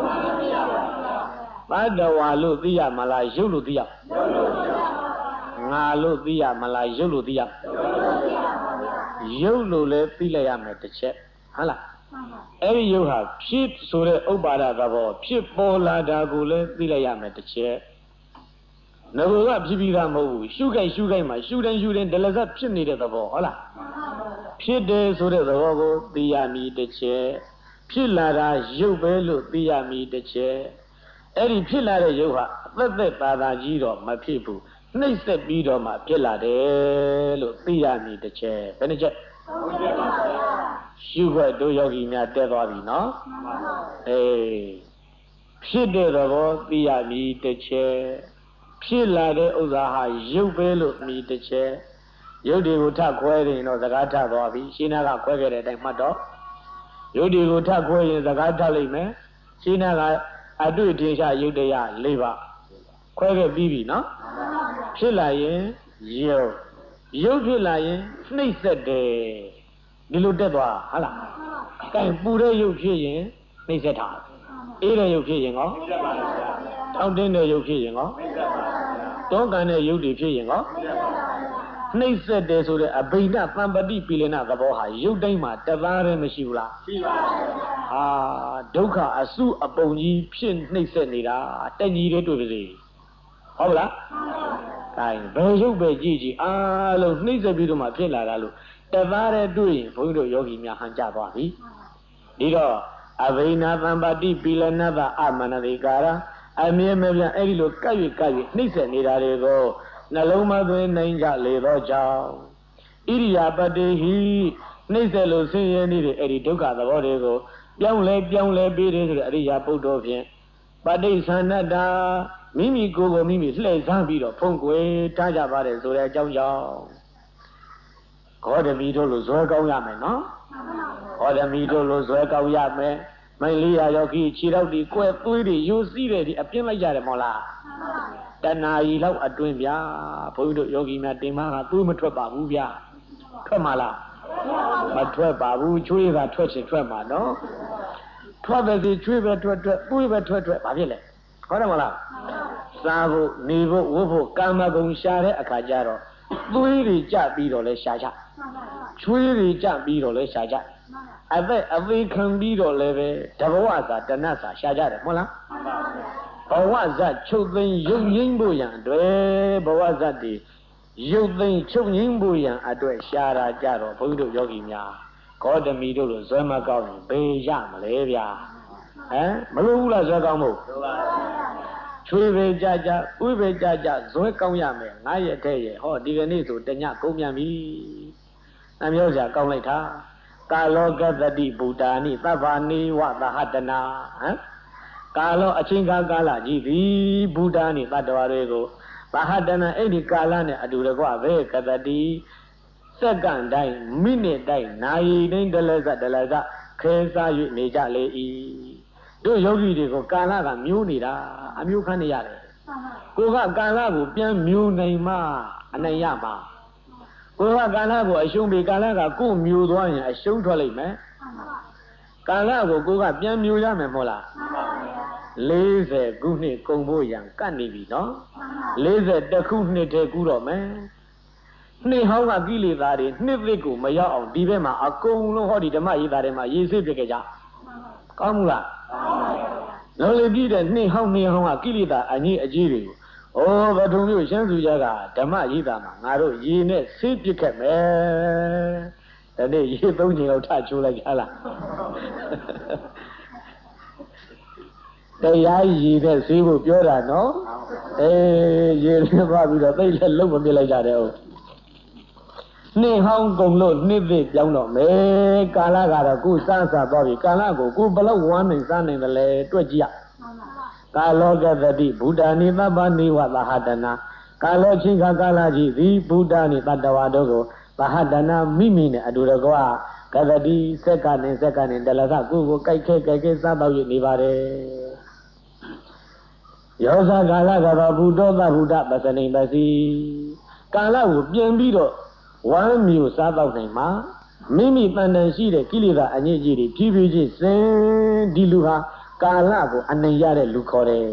သတ္တဝါလို့သိရမလားယုတ်လို့သိရငါလို့သိရမလားယုတ်လို့သိရယုတ်လို့လည်းသိလိုက်ရမယ်တစ်ချက်ဟုတ်လားအဲ့ဒီယုတ်ဟာဖြစ်ဆိုတဲ့ဥပ္ပါဒသဘောဖြစ်ပေါ်လာတာကိုလည်းသိလိုက်ရမယ်တစ်ချက်ငါကဖြစ်ပြီးသားမဟုတ်ဘူးရှုခိုက်ရှုခိုက်မှာရှုတိုင်းရှုတိုင်းဒလဇတ်ဖြစ်နေတဲ့သဘောဟုတ်လားဖြစ်တယ်ဆိုတဲ့သဘောကိုသိရမည်တစ်ချက်ဖြစ်လာတာရုပ်ပဲလို့သိရမည်တစ်ချက်အဲ့ဒီဖြစ်လာတဲ့ရုပ်ဟာအသက်သက်သာသာကြီးတော့မဖြစ်ဘူးနှိမ့်ဆက်ပြီးတော့မှဖြစ်လာတယ်လို့သိရမည်တစ်ချက်ဘယ်နှချက်ဟုတ်ကဲ့ပါဗျာရှုခွက်တို့ယောဂီများတက်သွားပြီနော်အေးဖြစ်တဲ့သဘောသိရမည်တစ်ချက်ဖြစ်လာတဲ့ဥစ္စာဟာရုပ်ပဲလို့မြည်တစ်ချက်ရုပ်တွေကိုထခွဲရင်တော့စကားထသွားပြီရှင်းနာကခွဲခဲ့တဲ့အတိုင်းမှတ်တော့ရုပ်တွေကိုထခွဲရင်စကားထလိုက်မယ်ရှင်းနာကအတွေ့အထင်ရှားရုပ်တရား၄ပါးခွဲခဲ့ပြီးပြီနော်ဖြစ်လာရင်ရုပ်ရုပ်ဖြစ်လာရင်နှိမ့်ဆက်တယ်ဒီလိုတက်သွားဟုတ်လားကဲပူတဲ့ရုပ်ဖြစ်ရင်နှိမ့်ဆက်တာအေးတဲ့ရုပ်ဖြစ်ရင်ကောနှိမ့်ဆက်ပါဗျာတောင်းတင်းတဲ့ရုပ်ဖြစ်ရင်ကောနှိမ့်ဆက်ပါတောကန်တဲ့ယုတ်တွေဖြစ်ရင်ကောနှိမ့်ဆက်တယ်ဆိုတဲ့အဘိဓသံပတိပိလနသဘောဟာယုတ်တိုင်းမှာတသားတည်းမရှိဘူးလားရှိပါဘူးဟာဒုက္ခအစုအပုံကြီးဖြစ်နှိမ့်ဆက်နေတာတက်ကြီးတွေတွေ့ပါစေဟုတ်လားဒါဘယ်ယုတ်ပဲကြည့်ကြည့်အားလုံးနှိမ့်ဆက်ပြီးတော့မှဖြစ်လာတာလို့တသားတည်းတွေ့ရင်ဘုန်းကြီးတို့ယောဂီများဟန်ကြသွားပြီဒီတော့အဘိဓသံပတိပိလနသအမနတိကာရအမြဲမပြတ်အဲ့ဒီလိုကပ်၍ကပ်၍နှိမ့်ဆက်နေတာတွေကိုနှလုံးမသွင်းနိုင်ကြလေသောကြောင့်ဣရိယာပတိဟိနှိမ့်ဆက်လို့ဆင်းရဲနေတဲ့အဲ့ဒီဒုက္ခသဘောတွေကိုပြောင်းလဲပြောင်းလဲပြီးတယ်ဆိုတဲ့အရိယာပုဒ်တော်ဖြင့်ပဋိသန္ဓတာမိမိကိုယ်ကိုမိမိလှည့်စားပြီးတော့ဖုံးကွယ်ထားကြပါတယ်ဆိုတဲ့အကြောင်းကြောင့်ဂေါတမီတို့လိုဇွဲကောင်းရမယ်နော်ဂေါတမီတို့လိုဇွဲကောင်းရမယ်မိုင်လေးရာယောဂီခြေထောက်ဒီကွဲသွေးတွေယူစီးတယ်ဒီအပြင်းလိုက်ကြတယ်မဟုတ်လားတဏှာကြီးလောက်အတွင်းဗျာဘုန်းကြီးတို့ယောဂီများတင်မကသွေးမထွက်ပါဘူးဗျာထွက်မှာလားမထွက်ပါဘူးချွေးကထွက်ချင်ထွက်မှာနော်ထွက်ပဲစီချွေးပဲထွက်ထွက်သွေးပဲထွက်ထွက်ဘာဖြစ်လဲဟုတ်တယ်မလားစားဖို့နေဖို့ဝတ်ဖို့ကာမဂုဏ်ရှာတဲ့အခါကျတော့သွေးတွေကြပြီးတော့လဲရှာကြချွေးတွေကြပြီးတော့လဲရှာကြအသက်အသေးခံပြီးတော့လည်းပဲတဘဝစာတဏှစာရှာကြတယ်မဟုတ်လားဘဝဇတ်ချုပ်သိမ်းရုပ်ငိမ့်ဖို့ရန်အတွက်ဘဝဇတ်တွေရုပ်သိမ်းချုပ်ငိမ့်ဖို့ရန်အတွက်ရှာတာကြတော့ဘုန်းကြီးတို့ယောဂီများဂကောဓမီတို့လိုဇွဲမကောင်းရင်ဘေးရမလဲဗျာဟမ်မလို့ဘူးလားဇွဲကောင်းမို့ချွေပဲကြကြဥပဲကြကြဇွဲကောင်းရမယ်ငါရဲ့တဲ့ရဲ့ဟောဒီကနေ့ဆိုတညကုန်ပြန်ပြီနှမျိုးစရာကောင်းလိုက်တာကာလောကတတိဗုဒ္ဓာနိသဗ္ဗနိဝသဟတနာဟမ်ကာလောအချင်းကာကာလကြီးသည်ဗုဒ္ဓာနိတတ္တဝါတွေကိုသဟတနာအဲ့ဒီကာလနဲ့အတူတကွပဲကတတိစက္ကန့်တိုင်းမိနစ်တိုင်းနာရီတိုင်းတလဲစတလဲစခဲစား၍နေကြလေ၏တို့ယောဂီတွေကိုကာလကမျိုးနေတာအမျိုးခန့်နေရတယ်ကိုကကာလကိုပြန်မျိုးနိုင်မှအနိုင်ရမှာကိုကကာလကိုအရှုံးပြီးကာလကကို့မျိုးသွားရင်အရှုံးထွက်လိမ့်မယ်ကာလကိုကိုကပြန်မျိုးရမယ်မဟုတ်လားလေးဆယ်ခုနှစ်ကုန်ဖို့ရန်ကတ်နေပြီနော်လေးဆယ်တစ်ခုနှစ်တည်းကူတော့မယ်နှစ်ဟောင်းကကိလေသာတွေနှစ်သစ်ကိုမရောက်အောင်ဒီဘက်မှာအကုန်လုံးဟောဒီဓမ္မရေးသားတွေမှာရေးစစ်ပြခဲ့ကြကောင်းမှုလားကောင်းပါဘူးနော်လေပြီးတဲ့နှစ်ဟောင်းနှစ်ဟောင်းကကိလေသာအကြီးအကြီးတွေကိုဩဘထုံမျိုးရှမ်းစုကြကဓမ္မရေးသားမှာငါတို့ရေနဲ့ဆေးပြစ်ခဲ့မယ်ဒါနဲ့ရေသုံးချိန်လောက်ထချိုးလိုက်ကြလားတရားရည်နဲ့ဆေးဖို့ပြောတာနော်အေးရေနဲ့ပါပြီးတော့သိလက်လုံးမပြစ်လိုက်ကြတယ်ဟုတ်နှစ်ဟောင်းကုန်လို့နှစ်သစ်ပြောင်းတော့မယ်ကာလကတော့ကိုစားစားသွားပြီကာလကိုကိုဘလောက်ဝမ်းနိုင်စားနိုင်တယ်လဲတွက်ကြည့်ရကာလောကတတိဗုဒ္ဓနိသဗ္ဗနိဝသဟတနာကာလောချင်းခါကာလကြီးသည်ဗုဒ္ဓနိတတ္တဝါတို့ကိုသဟတနာမိမိနဲ့အတူတကွကတတိစက္ကနဲ့စက္ကနဲ့တလကကိုကိုကြိုက်ခဲကြိုက်ခဲစားတော့ရနေပါတယ်ယောဇကာလကတော့ဘုဒ္ဓသဗုဒ္ဓပသနိပစီကာလကိုပြင်ပြီးတော့ဝမ်းမျိုးစားတော့နိုင်မှာမိမိတန်တန်ရှိတဲ့ကိလေသာအညစ်အကြေးတွေဖြည်းဖြည်းချင်းစင်ဒီလူဟာကာလကိုအနိုင်ရတဲ့လူခေါ်တယ်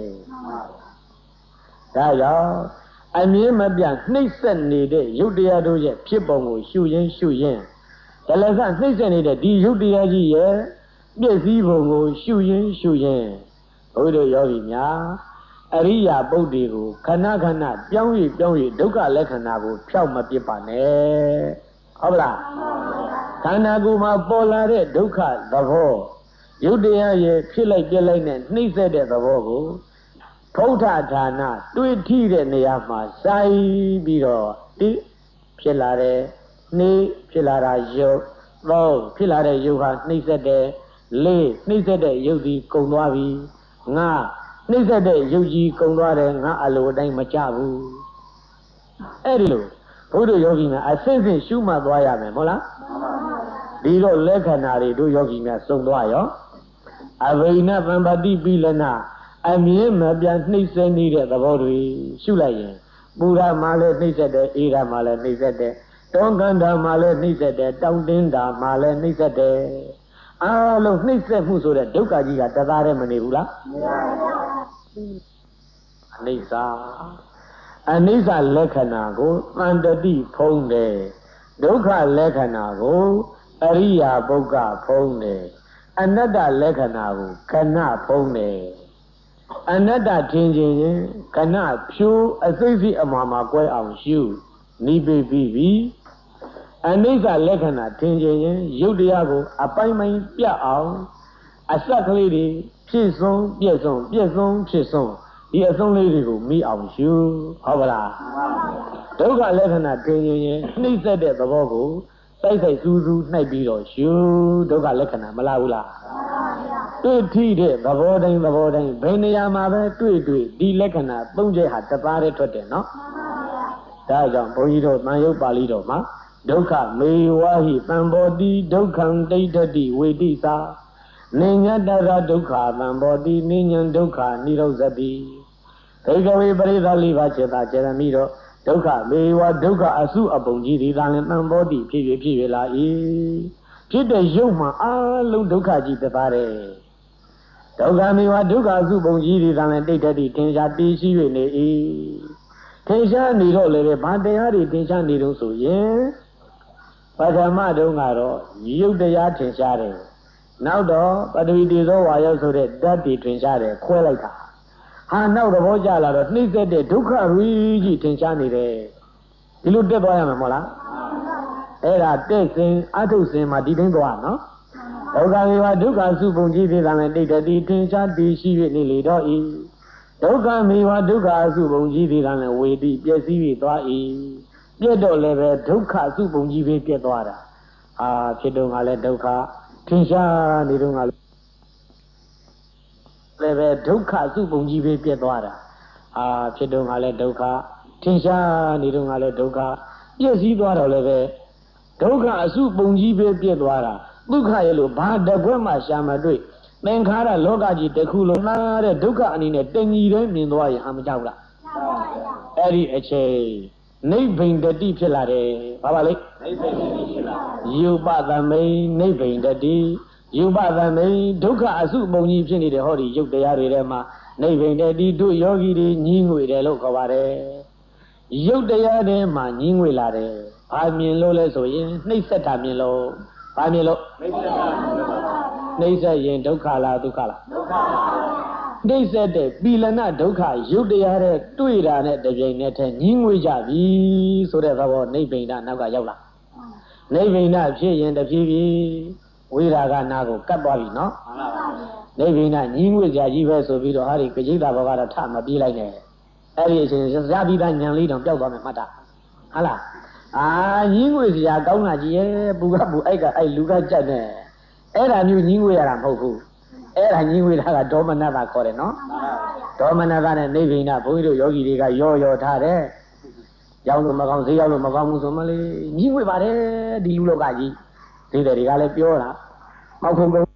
ဒါကြောင့်အမြင်မပြနှိမ့်ဆက်နေတဲ့ရုပ်တရားတို့ရဲ့ဖြစ်ပုံကိုရှုရင်းရှုရင်းဒါလည်းကနှိမ့်ဆက်နေတဲ့ဒီရုပ်တရားကြီးရဲ့ပြည့်စည်ပုံကိုရှုရင်းရှုရင်းဘုရားယောဂီများအရိယာပုဒ်တွေကိုခဏခဏပြောင်းရပြောင်းရဒုက္ခလက္ခဏာကိုဖြောက်မပစ်ပါနဲ့ဟုတ်လားခန္ဓာကိုယ်မှာပေါ်လာတဲ့ဒုက္ခသဘောရုပ်တရားရဲ့ဖြစ်လိုက်ပြက်လိုက်နဲ့နှိမ့်ဆက်တဲ့သဘောကိုဖုဋ္ဌဌာနတွေ့ထိတဲ့နေရာမှာစိုက်ပြီးတော့တိဖြစ်လာတဲ့နှိဖြစ်လာတာယုတ်သုံးဖြစ်လာတဲ့ယုတ်ဟာနှိမ့်ဆက်တဲ့လေးနှိမ့်ဆက်တဲ့ယုတ်ဒီကုန်သွားပြီငါနှိမ့်ဆက်တဲ့ယုတ်ကြီးကုန်သွားတယ်ငါအလိုအတိုင်းမကြဘူးအဲ့ဒီလိုဘုဒ္ဓယောဂီများအစစ်စစ်ရှုမှတ်သွားရမယ်မဟုတ်လားဒီတော့လက္ခဏာတွေတို့ယောဂီများစုံသွားရောအဘိနသံပတိပိလနာအမြင်မပြနှိမ့်ဆက်နေတဲ့သဘောတွေရှုလိုက်ရင်ပူရမှာလည်းနှိမ့်ဆက်တယ်အေးရမှာလည်းနှိမ့်ဆက်တယ်တောကန္တာမှာလည်းနှိမ့်ဆက်တယ်တောင်တင်းတာမှာလည်းနှိမ့်ဆက်တယ်အားလုံးနှိမ့်ဆက်မှုဆိုတဲ့ဒုက္ခကြီးကတသားတည်းမနေဘူးလားမနေပါဘူးအနိစ္စအနိစ္စလက္ခဏာကိုသန္တတိဖုံးတယ်ဒုက္ခလက္ခဏာကိုအရိယာပုဂ္ဂဖုံးတယ်အနတ္တလက္ခဏာကိုခဏဖုံးတယ်အနတ္တထင်ခြင်းရင်ခဏဖြိုးအစိမ့်စိအမှားမှာကွဲအောင်ရှုနိဗ္ဗိပြီပြီအနိစ္စလက္ခဏာထင်ခြင်းရင်ရုပ်တရားကိုအပိုင်းပိုင်းပြအောင်အစက်ကလေးတွေဖြစ်ဆုံးပြည့်စုံပြည့်စုံဖြစ်ဆုံးဒီအဆုံးလေးတွေကိုမိအောင်ရှုဟုတ်ပါလားဒုက္ခလက္ခဏာထင်ခြင်းရင်နှိမ့်ဆက်တဲ့သဘောကိုစိုက်စိုက်စူးစူးနှိုက်ပြီးတော့ရှုဒုက္ခလက္ခဏာမလားဘူးလားတွေ့ထိတဲ့သဘောတိုင်းသဘောတိုင်းဘယ်နေရာမှာပဲတွေ့တွေ့ဒီလက္ခဏာသုံးချက်ဟာတသားတည်းထွက်တယ်နော်ဒါကြောင့်ဘုန်းကြီးတို့သံယုတ်ပါဠိတော်မှာဒုက္ခမေဝဟိသံဘောတိဒုက္ခံတိဋ္ဌတိဝေတိသာနိညာတရဒုက္ခသံဘောတိနိညာဒုက္ခនិရောဇတိဒေဂဝေပရိသလိဘာစေတာစေရမိတော့ဒုက္ခမေဝဒုက္ခအစုအပုံကြီးဒီသာလင်သံဘောတိဖြစ်ဖြစ်ဖြစ်လာ၏ဖြစ်တဲ့ရုပ်မှာအလုံးဒုက္ခကြီးတပါးတယ်ဒုက္ခမေဝဒုက္ခအစုပုံကြီးဒီသာလင်တိဋ္ဌတိထင်ရှားတည်ရှိ၍နေ၏ထင်ရှားနေတော့လည်းဘာတရားတွေထင်ရှားနေတော့ဆိုရင်ပထမတုန်းကတော့ရုပ်တရားထင်ရှားတယ်နောက်တော့ပထဝီတေဇောဝါယောဆိုတဲ့ဓာတ်တွေထင်ရှားတယ်ခွဲလိုက်တာဟာနောက်သဘောကျလာတော့နှိမ့်ဆက်တဲ့ဒုက္ခရူကြီးထင်ရှားနေတယ်ဒီလိုတက်သွားရမှာမဟုတ်လားအဲ့ဒါတဲ့စင်အထုစင်မှာဒီတိုင်းသွားနော်ဒုက္ခမေဝဒုက္ခစုပုံကြီးသေးတာနဲ့တိတ်တတိထင်ရှားတည်ရှိ၍နေလေတော့ဤဒုက္ခမေဝဒုက္ခစုပုံကြီးသေးတာနဲ့ဝေတိပျက်စီး၍သွားဤပြတ်တော့လည်းပဲဒုက္ခစုပုံကြီးပဲပြတ်သွားတာအာဖြစ်တော့ကလည်းဒုက္ခထင်ရှားနေတော့ကလည်းပဲဒုက္ခစုပုံကြီးပဲပြတ်သွားတာအာဖြစ်တော့ကလည်းဒုက္ခထင်ရှားနေတော့ကလည်းဒုက္ခပြည့်စည်သွားတော့လည်းပဲဒုက္ခအစုပုံကြီးပဲပြည့်သွားတာဒုက္ခရဲ့လို့ဘာတကွက်မှရှာမတွေ့သင်္ခါရလောကကြီးတစ်ခုလုံးလားတဲ့ဒုက္ခအနေနဲ့တဏှီတိုင်းမြင်သွားရင်အမကြောက်လားအဲ့ဒီအချိန်နိဗ္ဗိန်တတိဖြစ်လာတယ်ဘာပါလဲနိဗ္ဗိန်တတိဖြစ်လာယူပသမိန်နိဗ္ဗိန်တတိယူပသမိန်ဒုက္ခအစုပုံကြီးဖြစ်နေတဲ့ဟောဒီရုပ်တရားတွေထဲမှာနိဗ္ဗိန်တတိတို့ယောဂီတွေညီးငွေတယ်လို့ခေါ်ပါတယ်ရုပ်တရားထဲမှာညီးငွေလာတယ်ဘာမြင်လို့လဲဆိုရင်နှိပ်စက်တာမြင်လို့ဘာမြင်လို့နှိပ်စက်တာနှိပ်စက်ရင်ဒုက္ခလားဒုက္ခလားဒုက္ခပါနှိပ်စက်တဲ့ပီလနာဒုက္ခရုပ်တရားတဲ့တွေ့တာနဲ့တပြိုင်နက်တည်းညီးငွေကြပြီဆိုတဲ့သဘောနိဗ္ဗိန်နောက်ကရောက်လာနိဗ္ဗိန်ဖြစ်ရင်တဖြည်းဖြည်းဝိရာဂနာကိုကတ်သွားပြီနော်မှန်ပါပါနိဗ္ဗိန်ညီးငွေကြကြီးပဲဆိုပြီးတော့ဟာဒီကจิตတာဘောကတော့ထမပြေးလိုက်နဲ့အဲ့ဒီအချိန်ဇာတိသားညံလေးတောင်ပျောက်သွားမယ်မှတ်တာဟုတ်လားအာညီးငွေစရာကောင်းတာကြီးရဲ့ပူကပူအိုက်ကအိုက်လူကကြက်နဲ့အဲ့ဒါမျိုးညီးငွေရတာမဟုတ်ဘူးအဲ့ဒါညီးငွေတာကဒေါမနတာခေါ်တယ်နော်ဒေါမနတာနဲ့နိဗ္ဗိန်ဘုန်းကြီးတို့ယောဂီတွေကရောရောထားတယ်ရောက်လို့မကောင်းဈေးရောက်လို့မကောင်းဘူးဆိုမလေးညီးငွေပါတယ်ဒီလူလောကကြီးဒီတွေကလည်းပြောတာမောက်ခုံ